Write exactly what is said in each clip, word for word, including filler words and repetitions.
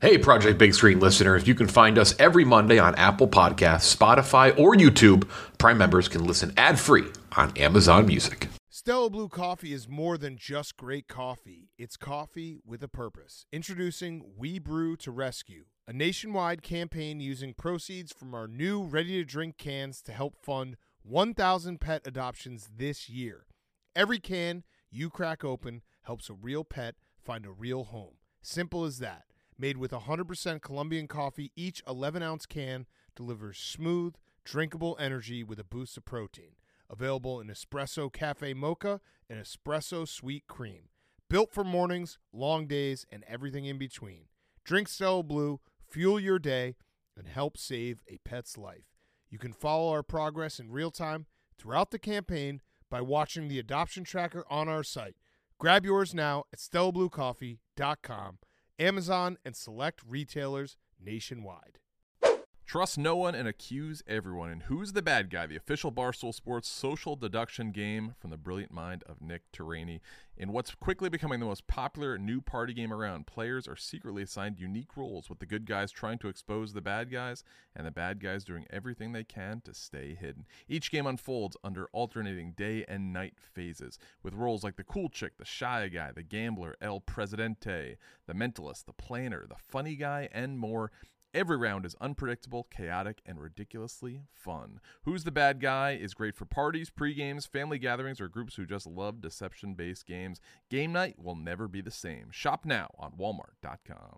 Hey, Project Big Screen listeners, you can find us every Monday on Apple Podcasts, Spotify, or YouTube. Prime members can listen ad-free on Amazon Music. Stella Blue Coffee is more than just great coffee. It's coffee with a purpose. Introducing We Brew to Rescue, a nationwide campaign using proceeds from our new ready-to-drink cans to help fund one thousand pet adoptions this year. Every can you crack open helps a real pet find a real home. Simple as that. Made with one hundred percent Colombian coffee, each eleven-ounce can delivers smooth, drinkable energy with a boost of protein. Available in Espresso Cafe Mocha and Espresso Sweet Cream. Built for mornings, long days, and everything in between. Drink Stella Blue, fuel your day, and help save a pet's life. You can follow our progress in real time throughout the campaign by watching the adoption tracker on our site. Grab yours now at stella blue coffee dot com. Amazon, and select retailers nationwide. Trust no one and accuse everyone. And Who's the Bad Guy? The official Barstool Sports social deduction game from the brilliant mind of Nick Terani. In what's quickly becoming the most popular new party game around, players are secretly assigned unique roles, with the good guys trying to expose the bad guys and the bad guys doing everything they can to stay hidden. Each game unfolds under alternating day and night phases, with roles like the cool chick, the shy guy, the gambler, El Presidente, the mentalist, the planner, the funny guy, and more. Every round is unpredictable, chaotic, and ridiculously fun. Who's the Bad Guy is great for parties, pre-games, family gatherings, or groups who just love deception-based games. Game night will never be the same. Shop now on walmart dot com.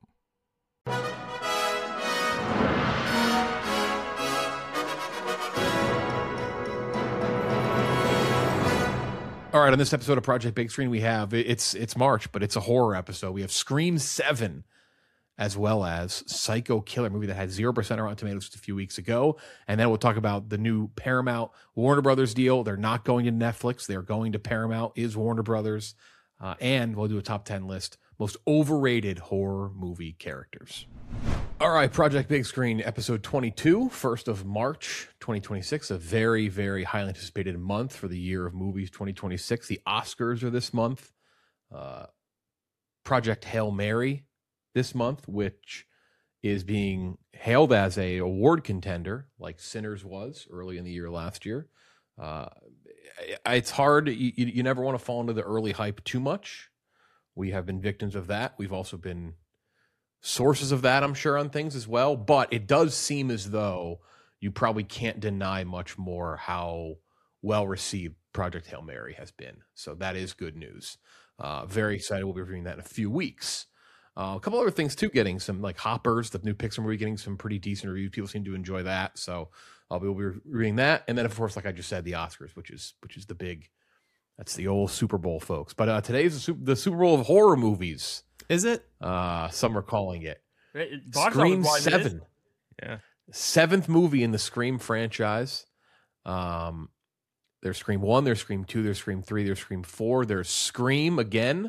All right, on this episode of Project Big Screen, we have, it's it's March, but it's a horror episode. We have Scream seven, as well as Psycho Killer, a movie that had zero percent on Rotten Tomatoes just a few weeks ago. And then we'll talk about the new Paramount Warner Brothers deal. They're not going to Netflix. They're going to Paramount, is Warner Brothers. Uh, and we'll do a top ten list. Most overrated horror movie characters. All right, Project Big Screen, episode twenty-two, first of March, twenty twenty-six. A very, very highly anticipated month for the year of movies twenty twenty-six. The Oscars are this month. Uh, Project Hail Mary this month, which is being hailed as a award contender, like Sinners was early in the year last year. Uh, it's hard. You, you never want to fall into the early hype too much. We have been victims of that. We've also been sources of that, I'm sure, on things as well. But it does seem as though you probably can't deny much more how well received Project Hail Mary has been. So that is good news. Uh, very excited. We'll be reviewing that in a few weeks. Uh, a couple other things too, getting some like Hoppers, the new Pixar movie, getting some pretty decent reviews. People seem to enjoy that, so I'll be, we'll be reading that. And then, of course, like I just said, the Oscars, which is which is the big, that's the old Super Bowl, folks. But uh, today's the Super, the Super Bowl of horror movies. Is it? Uh, some are calling it. It- Scream Box office-wise, it is. seven, Yeah. seventh movie in the Scream franchise. Um, there's Scream one, there's Scream two, there's Scream three, there's Scream four, there's Scream again.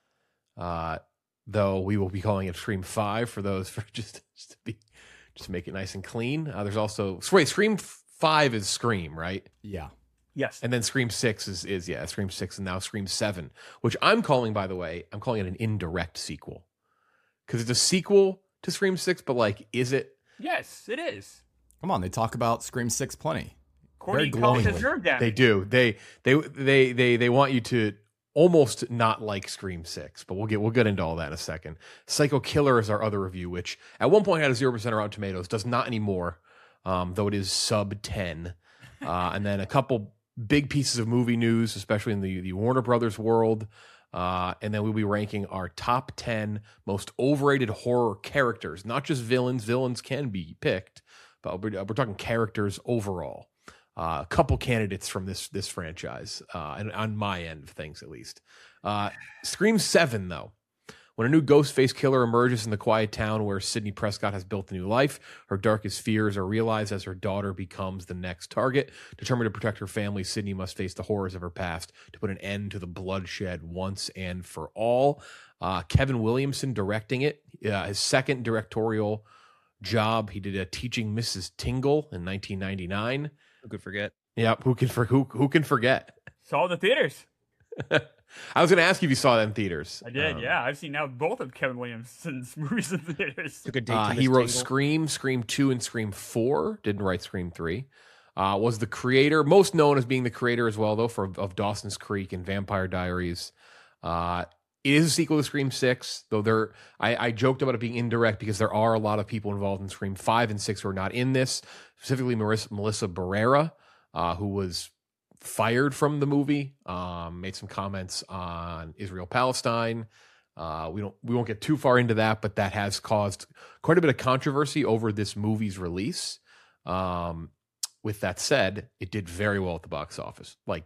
Uh. Though we will be calling it Scream five for those, for just, just to be, just to make it nice and clean. Uh, there's also, wait, Scream five is Scream, right? Yeah. Yes. And then Scream six is, is yeah, Scream six and now Scream seven, which I'm calling, by the way, I'm calling it an indirect sequel. Because it's a sequel to Scream six, but like, is it? Yes, it is. Come on, they talk about Scream six plenty. Courtney Very Cox has glowingly. nerve damage. They do. They, they, they, they, they want you to almost not like Scream six, but we'll get we'll get into all that in a second. Psycho Killer is our other review, which at one point had a zero percent on Rotten Tomatoes, does not anymore, um, though it is sub ten. Uh, and then a couple big pieces of movie news, especially in the, the Warner Brothers world. Uh, and then we'll be ranking our top ten most overrated horror characters, not just villains. Villains can be picked, but we're, we're talking characters overall. Uh, a couple candidates from this this franchise, uh, and on my end of things at least. Uh, Scream seven, though. When a new ghost-faced killer emerges in the quiet town where Sidney Prescott has built a new life, her darkest fears are realized as her daughter becomes the next target. Determined to protect her family, Sidney must face the horrors of her past to put an end to the bloodshed once and for all. Uh, Kevin Williamson directing it, uh, his second directorial job. He did a Teaching Missus Tingle in nineteen ninety-nine. Who could forget? Yeah, who can for who who can forget? Saw the theaters. I was going to ask you if you saw that in theaters. I did, Um, yeah. I've seen now both of Kevin Williamson's movies in theaters. Took a date Uh, to he Miss wrote Tingle. Scream, Scream two, and Scream four. Didn't write Scream three. Uh, was the creator, most known as being the creator as well, though, for of Dawson's Creek and Vampire Diaries. Uh, it is a sequel to Scream six, though there. I, I joked about it being indirect because there are a lot of people involved in Scream five and six who are not in this. Specifically, Marissa, Melissa Barrera, uh, who was fired from the movie, um, made some comments on Israel Palestine. Uh, we don't we won't get too far into that, but that has caused quite a bit of controversy over this movie's release. Um, with that said, it did very well at the box office. Like,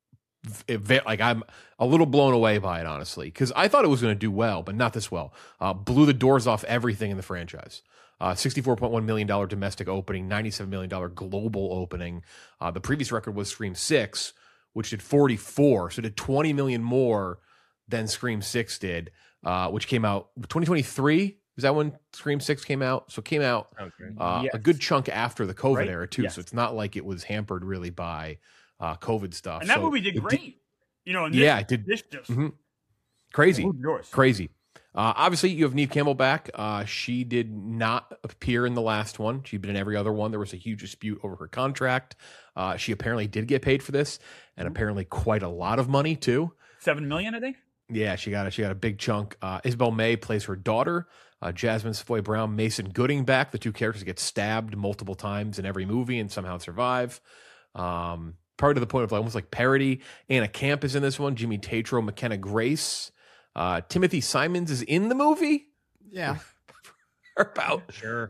it, like I'm a little blown away by it, honestly, because I thought it was going to do well, but not this well. Uh, blew the doors off everything in the franchise. Uh, sixty-four point one million dollars domestic opening, ninety-seven million dollars global opening. Uh, the previous record was Scream six, which did forty-four, so it did twenty million dollars more than Scream six did, uh, which came out twenty twenty-three. Is that when Scream six came out? So it came out Okay. uh, Yes. a good chunk after the COVID Right? era, too. Yes. So it's not like it was hampered really by uh, COVID stuff. And that So movie did it great. you know, and this, Yeah, it did. This just Mhm. Crazy. moved doors. Crazy. Uh, obviously, you have Neve Campbell back. Uh, she did not appear in the last one. She'd been in every other one. There was a huge dispute over her contract. Uh, she apparently did get paid for this, and apparently quite a lot of money, too. Seven million, I think. Yeah, she got a, she got a big chunk. Uh, Isabel May plays her daughter. Uh, Jasmine Savoy Brown, Mason Gooding back. The two characters get stabbed multiple times in every movie and somehow survive. Um, part of the point of like, almost like parody. Anna Camp is in this one. Jimmy Tatro, McKenna Grace. Uh, Timothy Simons is in the movie. Yeah. About Sure.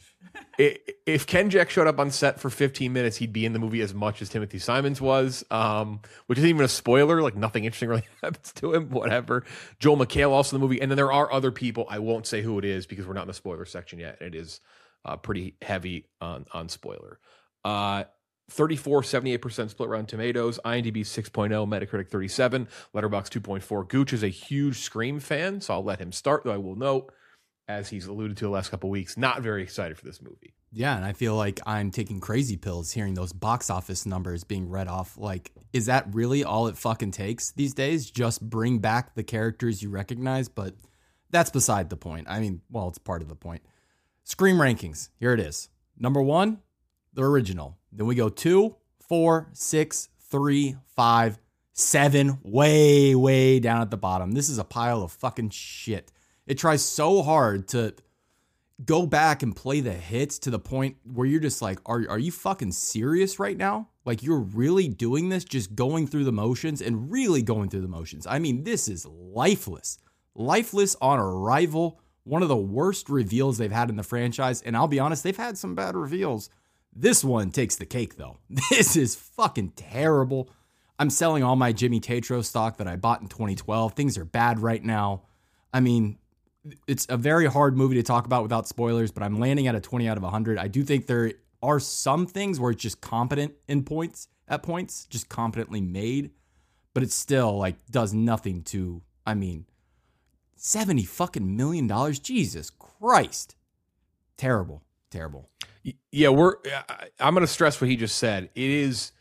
I- if Ken Jack showed up on set for fifteen minutes, he'd be in the movie as much as Timothy Simons was, um, which isn't even a spoiler. Like, nothing interesting really happens to him, whatever. Joel McHale also in the movie. And then there are other people. I won't say who it is because we're not in the spoiler section yet. And it is uh, pretty heavy on, on spoiler. Uh, thirty-four, seventy-eight percent split around Tomatoes. IMDb six point oh, Metacritic thirty-seven, Letterboxd two point four. Gooch is a huge Scream fan, so I'll let him start, though I will note, as he's alluded to the last couple of weeks, not very excited for this movie. Yeah, and I feel like I'm taking crazy pills hearing those box office numbers being read off. Like, is that really all it fucking takes these days? Just bring back the characters you recognize? But that's beside the point. I mean, well, it's part of the point. Scream rankings. Here it is. Number one, the original. Then we go two, four, six, three, five, seven, way, way down at the bottom. This is a pile of fucking shit. It tries so hard to go back and play the hits to the point where you're just like, are, are you fucking serious right now? Like, you're really doing this, just going through the motions and really going through the motions. I mean, this is lifeless. Lifeless on arrival. One of the worst reveals they've had in the franchise. And I'll be honest, they've had some bad reveals. This one takes the cake, though. This is fucking terrible. I'm selling all my Jimmy Tatro stock that I bought in twenty twelve. Things are bad right now. I mean, it's a very hard movie to talk about without spoilers, but I'm landing at a twenty out of one hundred. I do think there are some things where it's just competent in points, at points, just competently made, but it still like does nothing to, I mean, seventy fucking million dollars. Jesus Christ. Terrible, terrible. Yeah, we're. I'm going to stress what he just said. It is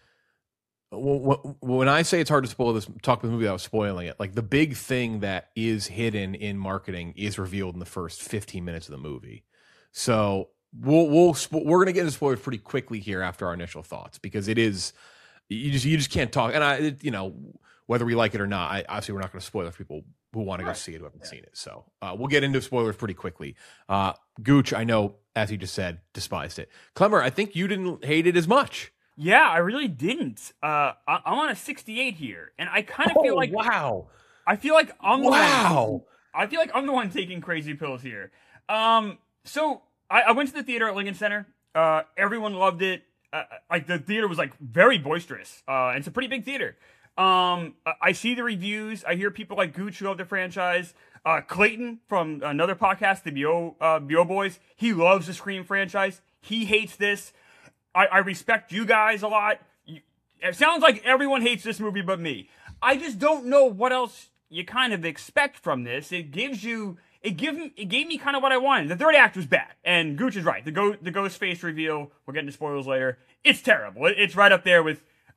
when I say it's hard to spoil this, talk about the movie without spoiling it. Like, the big thing that is hidden in marketing is revealed in the first fifteen minutes of the movie. So we'll we'll we're going to get into spoilers pretty quickly here after our initial thoughts, because it is you just you just can't talk. And I, it, you know, whether we like it or not, I, obviously we're not going to spoil it for people who want to go see it who haven't seen it. So uh, we'll get into spoilers pretty quickly. Uh, Gooch, I know, as he just said, despised it. Clemmer, I think you didn't hate it as much. Yeah, I really didn't. Uh, I, I'm on a sixty-eight here, and I kind of feel like wow, I feel like I'm the wow. one, I feel like I'm the one taking crazy pills here. Um, so I, I went to the theater at Lincoln Center. Uh, everyone loved it. Uh, like the theater was like very boisterous. Uh, and it's a pretty big theater. Um, I, I see the reviews. I hear people like Gooch who love the franchise. Uh, Clayton from another podcast, the B O uh, B O Boys, he loves the Scream franchise. He hates this. I, I respect you guys a lot. You, it sounds like everyone hates this movie but me. I just don't know what else you kind of expect from this. It gives you, it give me, it gave me kind of what I wanted. The third act was bad, and Gooch is right. The go, the ghost face reveal. We'll get into spoilers later. It's terrible. It, it's right up there with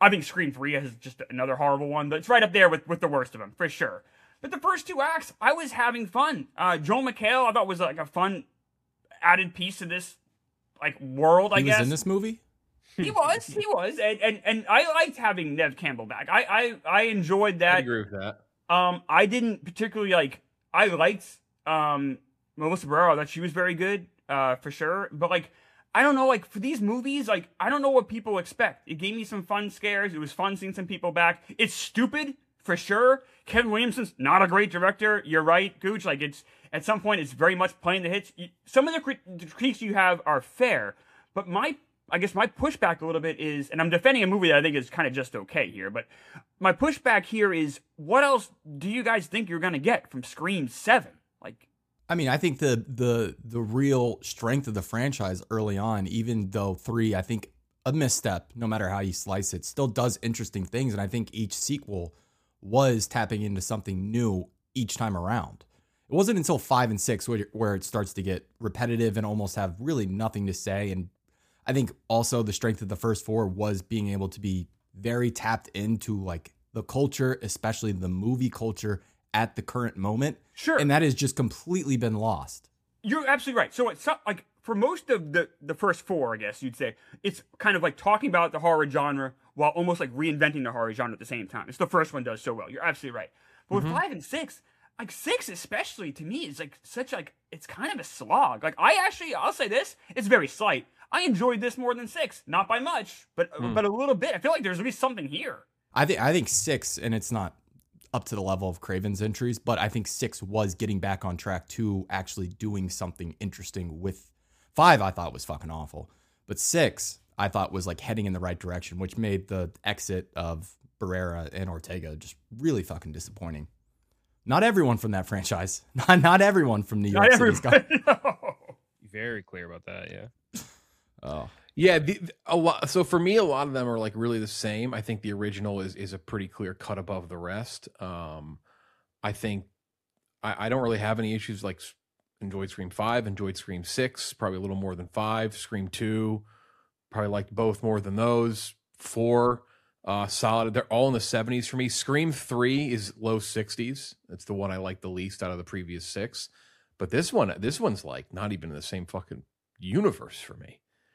I think Scream three is just another horrible one, but it's right up there with, with the worst of them, for sure. But the first two acts, I was having fun. Uh, Joel McHale, I thought was like a fun added piece to this like world, I he guess. was in this movie? He was, he was. And, and and I liked having Nev Campbell back. I I, I enjoyed that. I agree with that. Um, I didn't particularly like, I liked um, Melissa Barrera, that she was very good, uh, for sure. But like, I don't know, like for these movies, like I don't know what people expect. It gave me some fun scares. It was fun seeing some people back. It's stupid for sure. Kevin Williamson's not a great director. You're right, Gooch. Like it's at some point, it's very much playing the hits. Some of the, crit- the critiques you have are fair, but my, I guess my pushback a little bit is, and I'm defending a movie that I think is kind of just okay here, but my pushback here is, what else do you guys think you're gonna get from Scream seven? Like. I mean, I think the the the real strength of the franchise early on, even though three, I think a misstep, no matter how you slice it, still does interesting things. And I think each sequel was tapping into something new each time around. It wasn't until five and six where, where it starts to get repetitive and almost have really nothing to say. And I think also the strength of the first four was being able to be very tapped into like the culture, especially the movie culture at the current moment. Sure. And that has just completely been lost. You're absolutely right. So it's not, like for most of the the first four, I guess you'd say, it's kind of like talking about the horror genre while almost like reinventing the horror genre at the same time. It's the first one does so well. You're absolutely right. But with mm-hmm. five and six, like six especially to me is like such like it's kind of a slog. Like I actually, I'll say this, it's very slight. I enjoyed this more than six, not by much, but mm. but a little bit. I feel like there's at least something here. I think I think six, and it's not up to the level of Craven's entries, but I think six was getting back on track to actually doing something interesting with five. I thought was fucking awful, but six I thought was like heading in the right direction, which made the exit of Barrera and Ortega just really fucking disappointing. Not everyone from that franchise, not not everyone from New York City's got. No. Very clear about that, yeah. Oh. Yeah, the, a lot. So for me, a lot of them are like really the same. I think the original is is a pretty clear cut above the rest. Um, I think I, I don't really have any issues. Like enjoyed Scream five, enjoyed Scream six, probably a little more than five. Scream two, probably liked both more than those. Four, uh, solid. They're all in the seventies for me. Scream three is low sixties. That's the one I like the least out of the previous six. But this one, this one's like not even in the same fucking universe for me.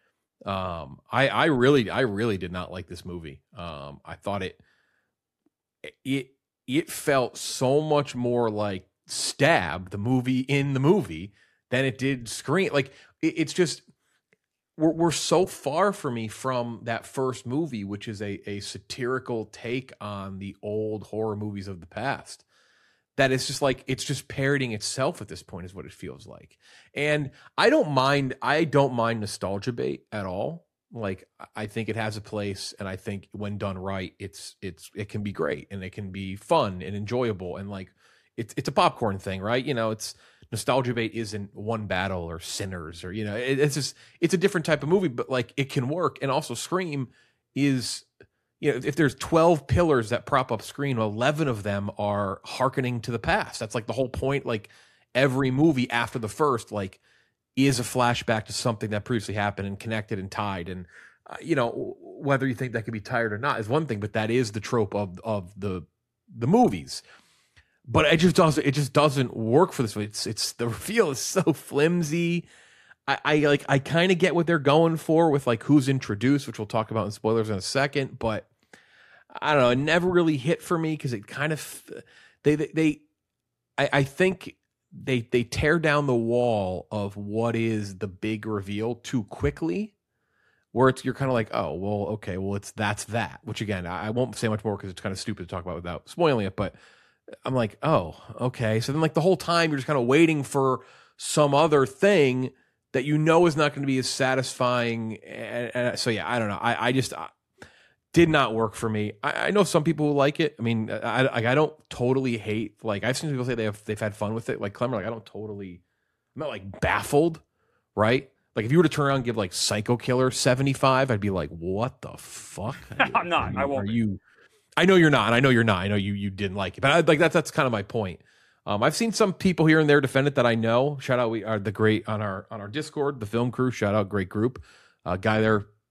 Um, I, I really, I really did not like this movie. Um, I thought it, it, it felt so much more like Stab, the movie in the movie, than it did Scream. Like it, it's just, we're, we're so far for me from that first movie, which is a, a satirical take on the old horror movies of the past. That it's just like, it's just parroting itself at this point is what it feels like. And I don't mind, I don't mind nostalgia bait at all. Like, I think it has a place, and I think when done right, it's, it's, it can be great, and it can be fun and enjoyable. And like, it's, it's a popcorn thing, right? You know, it's nostalgia bait isn't One Battle or Sinners or, you know, it, it's just, it's a different type of movie, but like it can work. And also Scream is, you know, if there's twelve pillars that prop up Scream, eleven of them are hearkening to the past. That's like the whole point. Like every movie after the first, like is a flashback to something that previously happened and connected and tied. And, uh, you know, whether you think that could be tired or not is one thing, but that is the trope of, of the, the movies. But it just doesn't, it just doesn't work for this one. It's, it's the reveal is so flimsy. I, I like I kind of get what they're going for with like who's introduced, which we'll talk about in spoilers in a second, but I don't know, it never really hit for me because it kind of they they, they I, I think they they tear down the wall of what is the big reveal too quickly, where it's you're kind of like, oh well, okay, well it's that's that. Which again, I, I won't say much more because it's kind of stupid to talk about without spoiling it, but I'm like, oh, okay. So then like the whole time you're just kind of waiting for some other thing that you know is not going to be as satisfying. And, and so, yeah, I don't know. I, I just I, did not work for me. I, I know some people who like it. I mean, I, I I don't totally hate, like I've seen people say they have, they've had fun with it. Like Clemmer, like I don't totally, I'm not like baffled, right? Like if you were to turn around and give like Psycho Killer seventy-five, I'd be like, what the fuck? I'm not. You, I won't. Are you, I know you're not. I know you're not. I know you, you didn't like it, but I, like that's, that's kind of my point. Um, I've seen some people here and there defend it that I know. Shout out, we are the great on our on our Discord, the film crew. Shout out, great group. Uh, guy there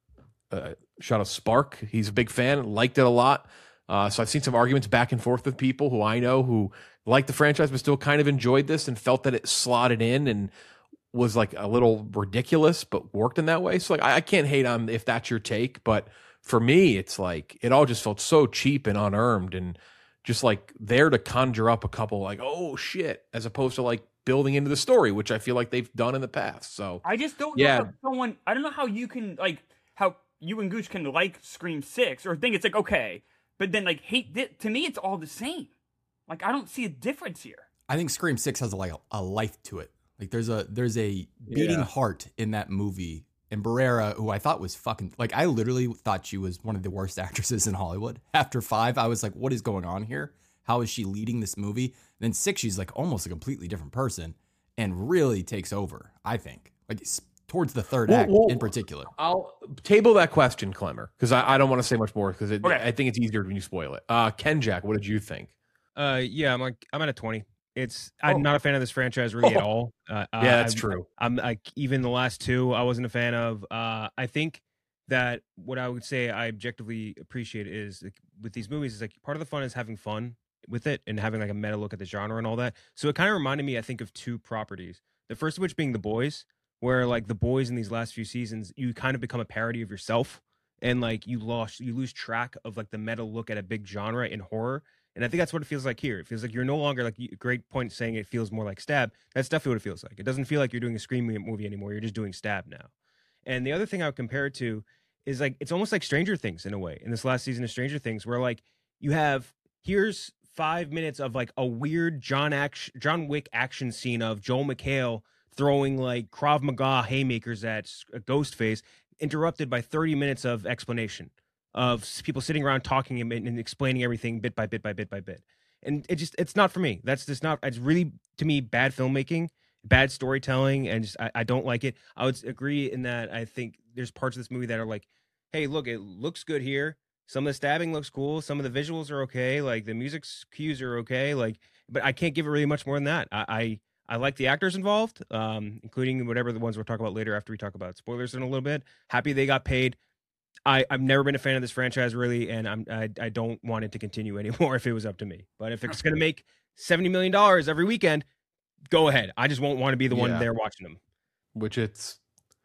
uh, shot a spark. He's a big fan, liked it a lot. Uh, so I've seen some arguments back and forth with people who I know who like the franchise but still kind of enjoyed this and felt that it slotted in and was like a little ridiculous but worked in that way. So like I, I can't hate on if that's your take, but for me it's like it all just felt so cheap and unearned and just like there to conjure up a couple like, oh shit, as opposed to like building into the story, which I feel like they've done in the past. So I just don't yeah. know how someone, I don't know how you can, like, how you and Gooch can like Scream six or think it's like, okay, but then like hate it. To me, it's all the same. Like, I don't see a difference here. I think Scream six has a, like a, a life to it. Like there's a there's a beating Yeah. heart in that movie. And Barrera, who I thought was fucking like, I literally thought she was one of the worst actresses in Hollywood. After five, I was like, what is going on here? How is she leading this movie? And then six, she's like almost a completely different person and really takes over, I think. Like s- towards the third Well, act well, in particular. I'll table that question, Clemmer, because I, I don't want to say much more because Okay. I think it's easier when you spoil it. Uh, Ken Jack, what did you think? Uh, yeah, I'm like I'm at a twenty. It's I'm Oh. not a fan of this franchise really at Oh. all. Uh, Yeah, uh, that's I'm, true. I'm like even the last two I wasn't a fan of. Uh, I think that what I would say I objectively appreciate is like, with these movies is like part of the fun is having fun with it and having like a meta look at the genre and all that. So it kind of reminded me, I think, of two properties. The first of which being The Boys, where like The Boys in these last few seasons, you kind of become a parody of yourself and like you lost you lose track of like the meta look at a big genre in horror. And I think that's what it feels like here. It feels like you're no longer like you- great point saying it feels more like Stab. That's definitely what it feels like. It doesn't feel like you're doing a Scream movie anymore. You're just doing Stab now. And the other thing I would compare it to is like it's almost like Stranger Things in a way. In this last season of Stranger Things, where like you have here's five minutes of like a weird John action, John Wick action scene of Joel McHale throwing like Krav Maga haymakers at a Ghostface, interrupted by thirty minutes of explanation of s- people sitting around talking and, and explaining everything bit by bit by bit by bit. And it just it's not for me. That's just not. It's really to me bad filmmaking, bad storytelling, and just I, I don't like it. I would agree in that I think there's parts of this movie that are like, hey, look, it looks good here. Some of the stabbing looks cool. Some of the visuals are okay. Like the music cues are okay. Like, but I can't give it really much more than that. I I, I like the actors involved, um, including whatever the ones we'll talk about later after we talk about spoilers in a little bit. Happy they got paid. I, I've never been a fan of this franchise really, and I'm I, I don't want it to continue anymore if it was up to me. But if it's going to make seventy million dollars every weekend, go ahead. I just won't want to be the one Yeah. there watching them. Which it's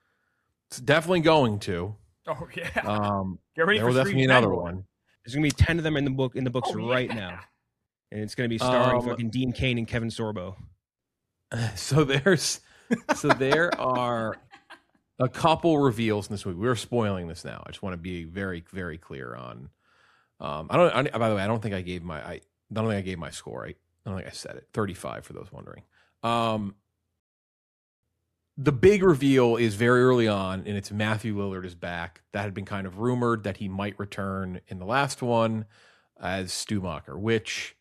it's definitely going to. Oh yeah. Um, Get ready there for will definitely be Scream another ten. one. There's going to be ten of them in the book in the books Oh, right yeah. now, and it's going to be starring Um, fucking Dean Cain and Kevin Sorbo. So there's so there are a couple reveals in this movie. We're spoiling this now. I just want to be very very clear on. Um, I don't. I, by the way, I don't think I gave my. I don't think I gave my score. I, I don't think I said it. thirty-five for those wondering. Um, the big reveal is very early on, and it's Matthew Lillard is back. That had been kind of rumored that he might return in the last one as Stu Macher, which.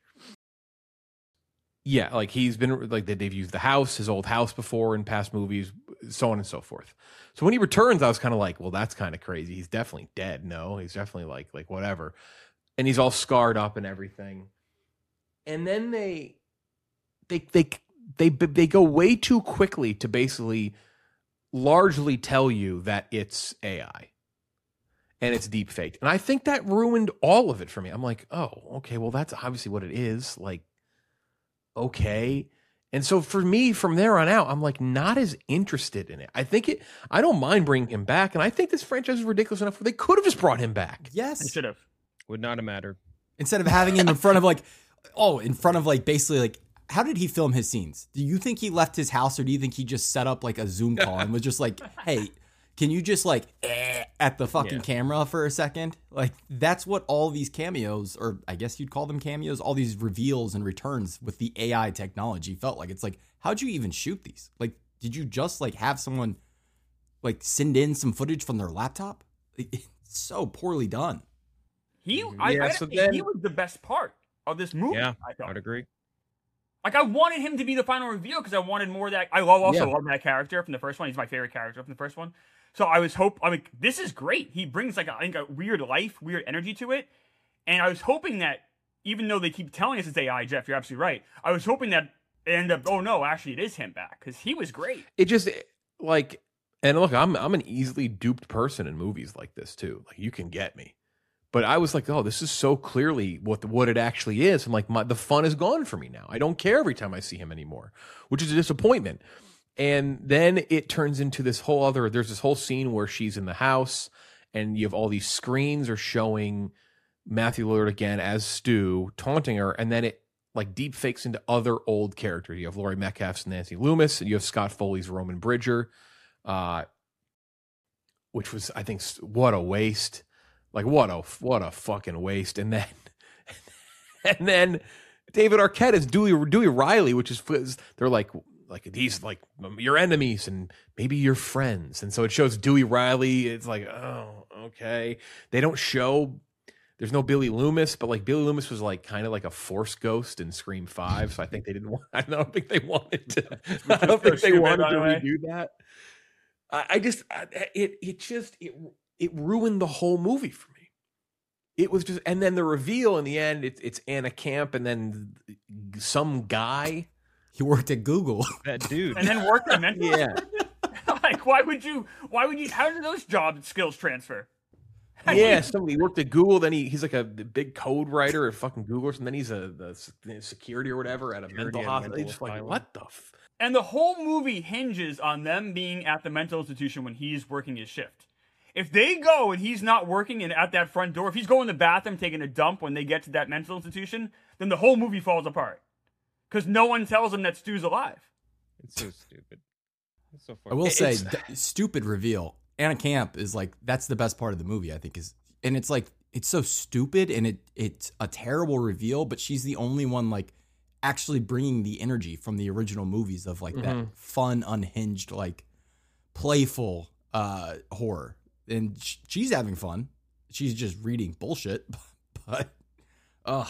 Yeah, like he's been like they've used the house, his old house before in past movies, so on and so forth. So when he returns, I was kind of like, well, that's kind of crazy. He's definitely dead. No, he's definitely like like whatever, and he's all scarred up and everything. And then they they they they they go way too quickly to basically largely tell you that it's A I and it's deep faked, and I think that ruined all of it for me. I'm like, oh, okay, well, that's obviously what it is. Like. Okay. And so for me, from there on out, I'm like not as interested in it. I think it, I don't mind bringing him back. And I think this franchise is ridiculous enough where they could have just brought him back. I Yes. should have. Would not have mattered. Instead of having him in front of like, oh, in front of like basically like, how did he film his scenes? Do you think he left his house or do you think he just set up like a Zoom call and was just like, hey, can you just like eh, at the fucking Yeah. camera for a second? Like that's what all these cameos, or I guess you'd call them cameos, all these reveals and returns with the A I technology felt like. It's like, how'd you even shoot these? Like, did you just like have someone like send in some footage from their laptop? It's so poorly done. He, I, Yeah, I so think then- he was the best part of this movie. Yeah, I thought. I'd agree. Like I wanted him to be the final reveal because I wanted more of that. I love also Yeah. love that character from the first one. He's my favorite character from the first one. So I was hope. I mean, this is great. He brings like a, I think a weird life, weird energy to it. And I was hoping that even though they keep telling us it's A I, Jeff, you're absolutely right. I was hoping that it ended up. Oh no, actually, it is him back because he was great. It just like And look, I'm I'm an easily duped person in movies like this too. Like you can get me. But I was like, oh, this is so clearly what the, what it actually is. I'm like, my, the fun is gone for me now. I don't care every time I see him anymore, which is a disappointment. And then it turns into this whole other, there's this whole scene where she's in the house and you have all these screens are showing Matthew Lillard again as Stu taunting her. And then it like deep fakes into other old characters. You have Laurie Metcalf's Nancy Loomis and you have Scott Foley's Roman Bridger, uh, which was, I think, what a waste. Like what a what a fucking waste, and then and then David Arquette is Dewey Dewey Riley, which is they're like like these like your enemies and maybe your friends, and so it shows Dewey Riley. It's like oh okay, they don't show. There's no Billy Loomis, but like Billy Loomis was like kind of like a Force ghost in Scream Five, so I think they didn't want. I don't think they wanted to. I don't think they wanted to redo that. I, I just I, it it just it. It ruined the whole movie for me. It was just, and then the reveal in the end, it's it's Anna Camp, and then some guy. He worked at Google. That dude, and then worked at Mental. Yeah. Like, why would you? Why would you? How did those job skills transfer? Yeah, somebody worked at Google. Then he he's like a big code writer at fucking Google, and then he's a the security or whatever at a Security mental at a hospital. mental He's just like, asylum. what the? F-? And the whole movie hinges on them being at the mental institution when he's working his shift. If they go and he's not working and at that front door, if he's going to the bathroom taking a dump when they get to that mental institution, then the whole movie falls apart. Because no one tells him that Stu's alive. It's so stupid. It's so I funny. will say, It's- d- stupid reveal. Anna Camp is like that's the best part of the movie. I think is, and it's like it's so stupid and it it's a terrible reveal. But she's the only one like actually bringing the energy from the original movies of like that fun, unhinged, like playful uh, horror. And sh- she's having fun. She's just reading bullshit. But, ugh.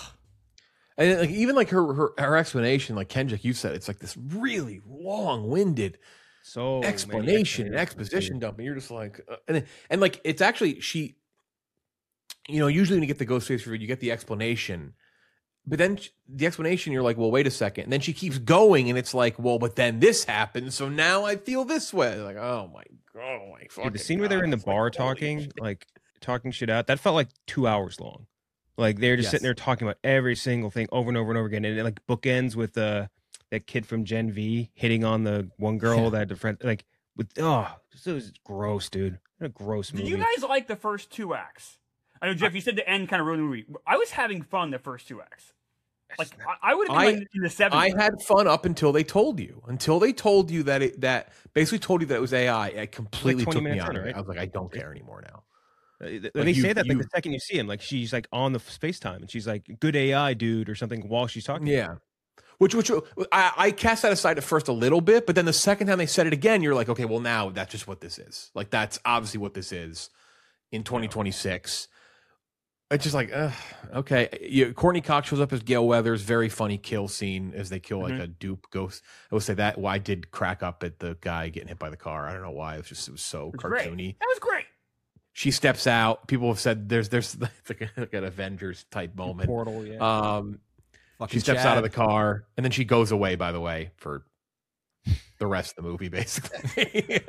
And like even like her her, her explanation, like Kendrick, you said, it's like this really long-winded So many explanation and explanations, exposition dude. dump, and you're just like, uh, and and like it's actually she, you know, usually when you get the Ghostface review, you get the explanation, but then sh- the explanation, you're like, well, wait a second, and then she keeps going, and it's like, well, but then this happened, so now I feel this way. Like, oh my, oh my, Dude, the scene where they're in the bar talking, like talking shit out, that felt like two hours long. Like they're just Yes. sitting there talking about every single thing over and over and over again, and it like bookends with uh, that kid from Gen V hitting on the one girl Yeah. that the friend like with oh, this is gross, dude. What a gross Did movie. you guys like the first two acts? I know, Jeff, you said the end kind of ruined the movie. I was having fun the first two acts. Like, I, I would have been I- like in the seventies. I had fun up until they told you, until they told you that it that basically told you that it was A I. It completely twenty took me minutes out in, of it. right? I was like, I don't care anymore now. Uh, th- Like, they you- say that like you- the second you see him, like she's like on the space time, and she's like, "Good A I, dude," or something while she's talking. Yeah. Which, which I, I cast that aside at first a little bit, but then the second time they said it again, you're like, okay, well now that's just what this is. Like that's obviously what this is in twenty twenty-six. It's just like, ugh, okay. You, Courtney Cox shows up as Gail Weathers. Very funny kill scene as they kill like Mhm. a dupe ghost. I will say that. Well, I did crack up at the guy getting hit by the car. I don't know why. It was just it was so It was great. cartoony. That was great. She steps out. People have said there's there's like, a, like an Avengers type moment. Portal, yeah. Um, Fucking she steps Chad. out of the car and then she goes away, by the way, for the rest of the movie, basically.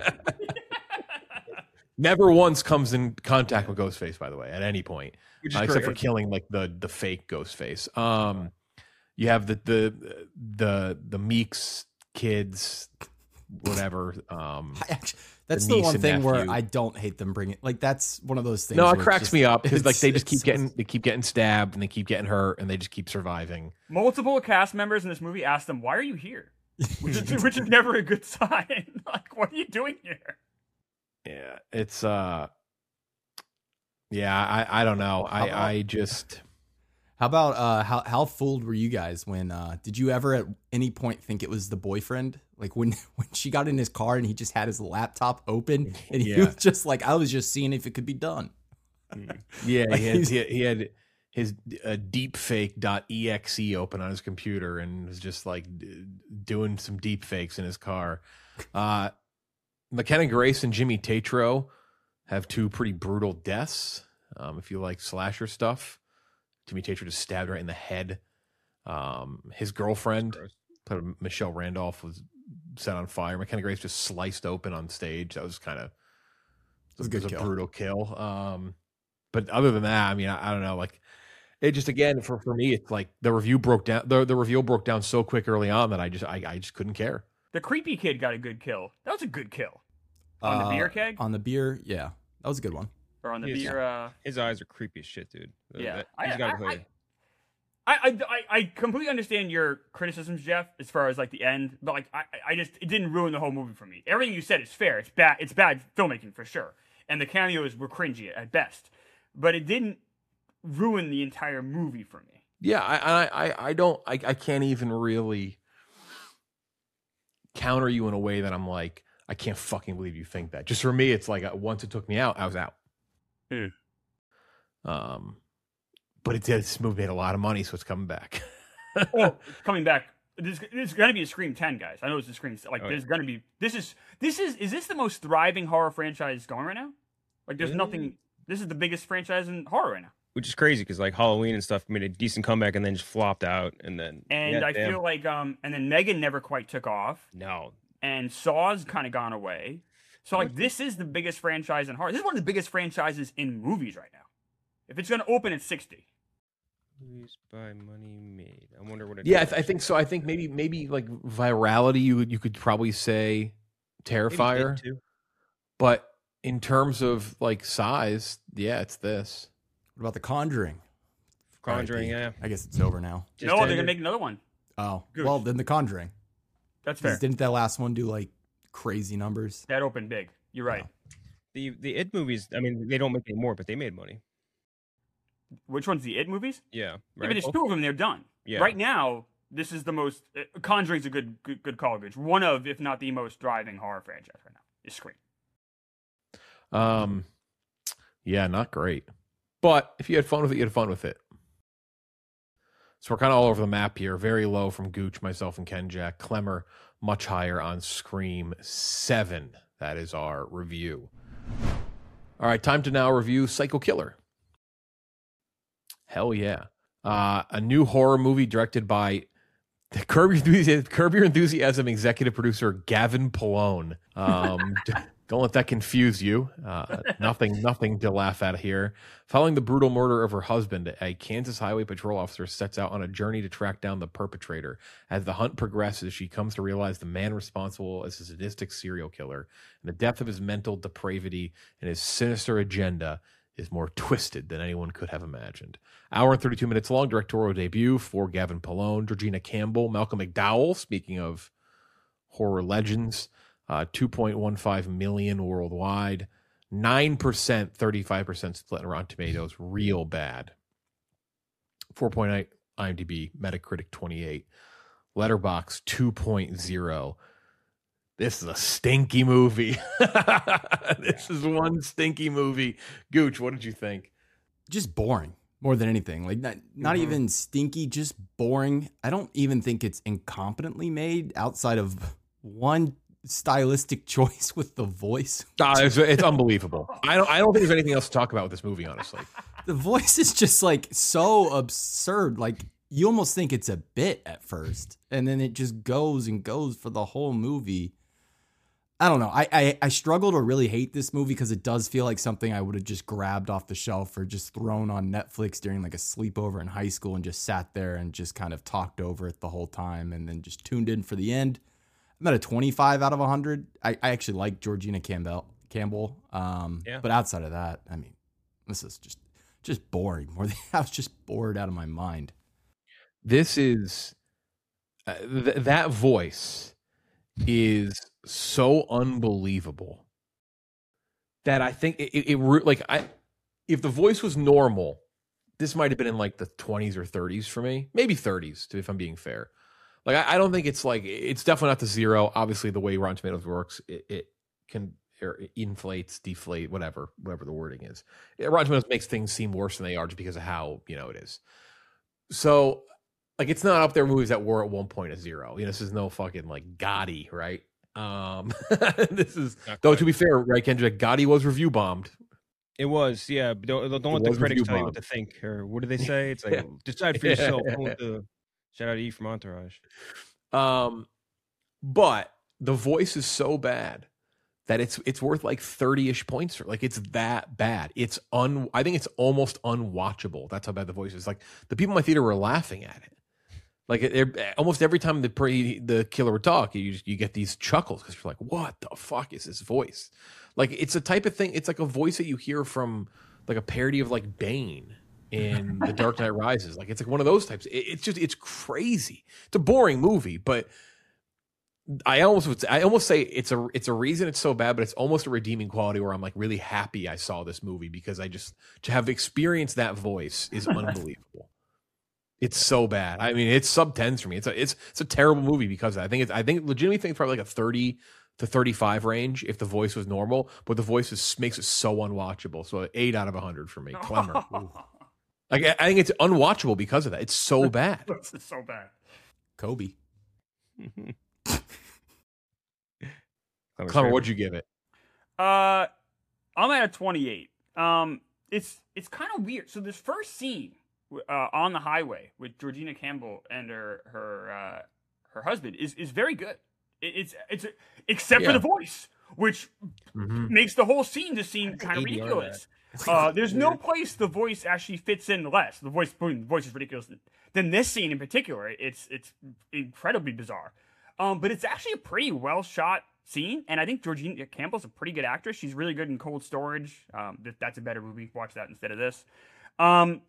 Never once comes in contact with Ghostface, by the way, at any point, Which is uh, except for great. killing like the the fake Ghostface. Um, you have the the the the Meeks kids, whatever. Um, I actually, that's The the, niece one and thing where nephew. I don't hate them bringing. Like that's one of those things. no, where it it's cracks just- me up because like it's- they just keep it's- getting they keep getting stabbed and they keep getting hurt and they just keep surviving. Multiple cast members in this movie asked them, "Why are you here?" Which is which is never a good sign. Like, what are you doing here? Yeah, it's uh, yeah, I I don't know. How about- I I just. How about uh, how how fooled were you guys when? Uh, did you ever at any point think it was the boyfriend? Like when when she got in his car and he just had his laptop open and he Yeah. was just like, I was just seeing if it could be done. Yeah, Like he had, he's- he had, he had his uh, deepfake.exe open on his computer and was just like d- doing some deepfakes in his car. Uh, McKenna Grace and Jimmy Tatro have two pretty brutal deaths. Um, if you like slasher stuff, Jimmy Tatro just stabbed right in the head. Um, his girlfriend, Gross. played by Michelle Randolph, was set on fire. McKenna Grace just sliced open on stage. That was kind of was a good a kill. brutal kill. Um, but other than that, I mean, I, I don't know. Like, it just again for, for me, it's like the review broke down. The the reveal broke down so quick early on that I just I, I just couldn't care. The creepy kid got a good kill. That was a good kill. On the Uh, beer keg? On the beer, yeah, that was a good one. Or on the Yes. beer? Uh, His eyes are creepy as shit, dude. yeah. That- I, he's gotta I, play. I, I, I, I completely understand your criticisms, Jeff, as far as like the end, but like I, I just it didn't ruin the whole movie for me. Everything you said is fair. It's bad. It's bad filmmaking for sure, and the cameos were cringy at best, but it didn't ruin the entire movie for me. Yeah, I I I don't I, I can't even really counter you in a way that I'm like, I can't fucking believe you think that. Just for me, it's like uh, once it took me out, I was out. Hmm. Um, but it did. This movie made a lot of money, so it's coming back. Oh, coming back. There's, there's going to be a Scream ten, guys. I know it's a Scream. Like, Oh, there's going to be. This is. This is. Is this the most thriving horror franchise going right now? Like, there's Yeah. nothing. This is the biggest franchise in horror right now. Which is crazy because like Halloween and stuff made a decent comeback and then just flopped out and then And yeah, I damn. feel like, um, and then Megan never quite took off, no. and Saw's kind of gone away. So, like, this is the biggest franchise in horror. This is one of the biggest franchises in movies right now. If it's going to open at sixty. Movies by money made. I wonder what it Yeah, I, is. th- I think so. I think maybe maybe like virality, you you could probably say Maybe Terrifier, It too. but in terms of like size, yeah, it's this. What about The Conjuring? Conjuring, R I P. yeah. I guess it's over now. Just No, they're ended. going to make another one. Oh, Goose. well, then The Conjuring. That's fair. Didn't that last one do like crazy numbers? That opened big. You're right. the the It movies. I mean, they don't make any more, but they made money. Which one's the It movies? Yeah, Yeah, right. but there's Both- two of them. They're done. Yeah. Right now, this is the most. Uh, Conjuring's a good, good, good call, Gooch. One of, if not the most thriving horror franchise right now is Scream. Um, yeah, not great. But if you had fun with it, you had fun with it. So we're kind of all over the map here. Very low from Gooch, myself, and Ken Jack. Clemmer, much higher on Scream seven. That is our review. All right, time to now review Psycho Killer. Hell yeah. Uh, a new horror movie directed by the Curb Your Enthusiasm, Curb Your Enthusiasm executive producer Gavin Polone. Um, don't let that confuse you. Uh, nothing, nothing to laugh at here. Following the brutal murder of her husband, a Kansas Highway Patrol officer sets out on a journey to track down the perpetrator. As the hunt progresses, she comes to realize the man responsible is a sadistic serial killer, and the depth of his mental depravity and his sinister agenda is more twisted than anyone could have imagined. Hour and thirty-two minutes long, directorial debut for Gavin Polone, Georgina Campbell, Malcolm McDowell, speaking of horror legends, uh, two point one five million worldwide, nine percent, thirty-five percent split in Rotten Tomatoes, real bad. four point eight IMDb, Metacritic twenty-eight, Letterboxd two point oh. This is a stinky movie. This is one stinky movie. Gooch, what did you think? Just boring more than anything. Like not, not Mhm. even stinky, just boring. I don't even think it's incompetently made outside of one stylistic choice with the voice. Ah, it's, it's unbelievable. I don't. I don't think there's anything else to talk about with this movie. Honestly, The voice is just like so absurd. Like you almost think it's a bit at first, and then it just goes and goes for the whole movie. I don't know. I, I, I struggle to really hate this movie because it does feel like something I would have just grabbed off the shelf or just thrown on Netflix during like a sleepover in high school and just sat there and just kind of talked over it the whole time and then just tuned in for the end. I'm at a twenty-five out of one hundred. I, I actually like Georgina Campbell. Campbell. Um, Yeah. But outside of that, I mean, this is just just boring. More than I was just bored out of my mind. this is uh, th- that voice is so unbelievable that I think it, it, it re- like I if the voice was normal, this might have been in like the twenties or thirties for me, maybe thirties if I'm being fair. Like I, I don't think it's like it's definitely not the zero. Obviously, the way Rotten Tomatoes works, it, it can or it inflates, deflate, whatever, whatever the wording is. Rotten Tomatoes makes things seem worse than they are just because of how you know it is. So, like, it's not up there with movies that were at one point a zero. You know, this is no fucking like Gotti, right? Um, this is Not though quite. to be fair, right, Kendrick, Gotti was review bombed. It was, yeah. But don't don't let It the was critics review tell you bomb. what to think, or what do they say? It's like Yeah. decide for yourself. Don't let the shout out to E from Entourage. Um, but the voice is so bad that it's it's worth like thirty-ish points for, like, it's that bad. It's un I think it's almost unwatchable. That's how bad the voice is. Like, the people in my theater were laughing at it. Like, it, it, almost every time the pre, the killer would talk, you you get these chuckles because you're like, what the fuck is this voice? Like, it's a type of thing. It's like a voice that you hear from like a parody of like Bane in The Dark Knight Rises. Like, it's like one of those types. It, it's just it's crazy. It's a boring movie, but I almost would say, I almost say it's a it's a reason it's so bad, but it's almost a redeeming quality where I'm like really happy I saw this movie because I just to have experienced that voice is unbelievable. It's so bad. I mean, it's sub tens for me. It's a it's it's a terrible movie because of that. I think it's I think legitimately think it's probably like a thirty to thirty-five range if the voice was normal, but the voice is, makes it so unwatchable. So eight out of a hundred for me. Clemmer. Like, I think it's unwatchable because of that. It's so bad. It's so bad. Kobe. Clemmer, what'd you give it? Uh, I'm at a twenty-eight. Um, it's it's kind of weird. So this first scene uh, on the highway with Georgina Campbell and her her uh, her husband is is very good. It, it's it's except Yeah. for the voice, which Mm-hmm. makes the whole scene just seem kind of A D R ridiculous. Uh, there's no place the voice actually fits in less. The voice, the voice is ridiculous. Then this scene in particular, it's it's incredibly bizarre. Um, but it's actually a pretty well shot scene, and I think Georgina Campbell's a pretty good actress. She's really good in Cold Storage. Um, th- that's a better movie. Watch that instead of this. Um,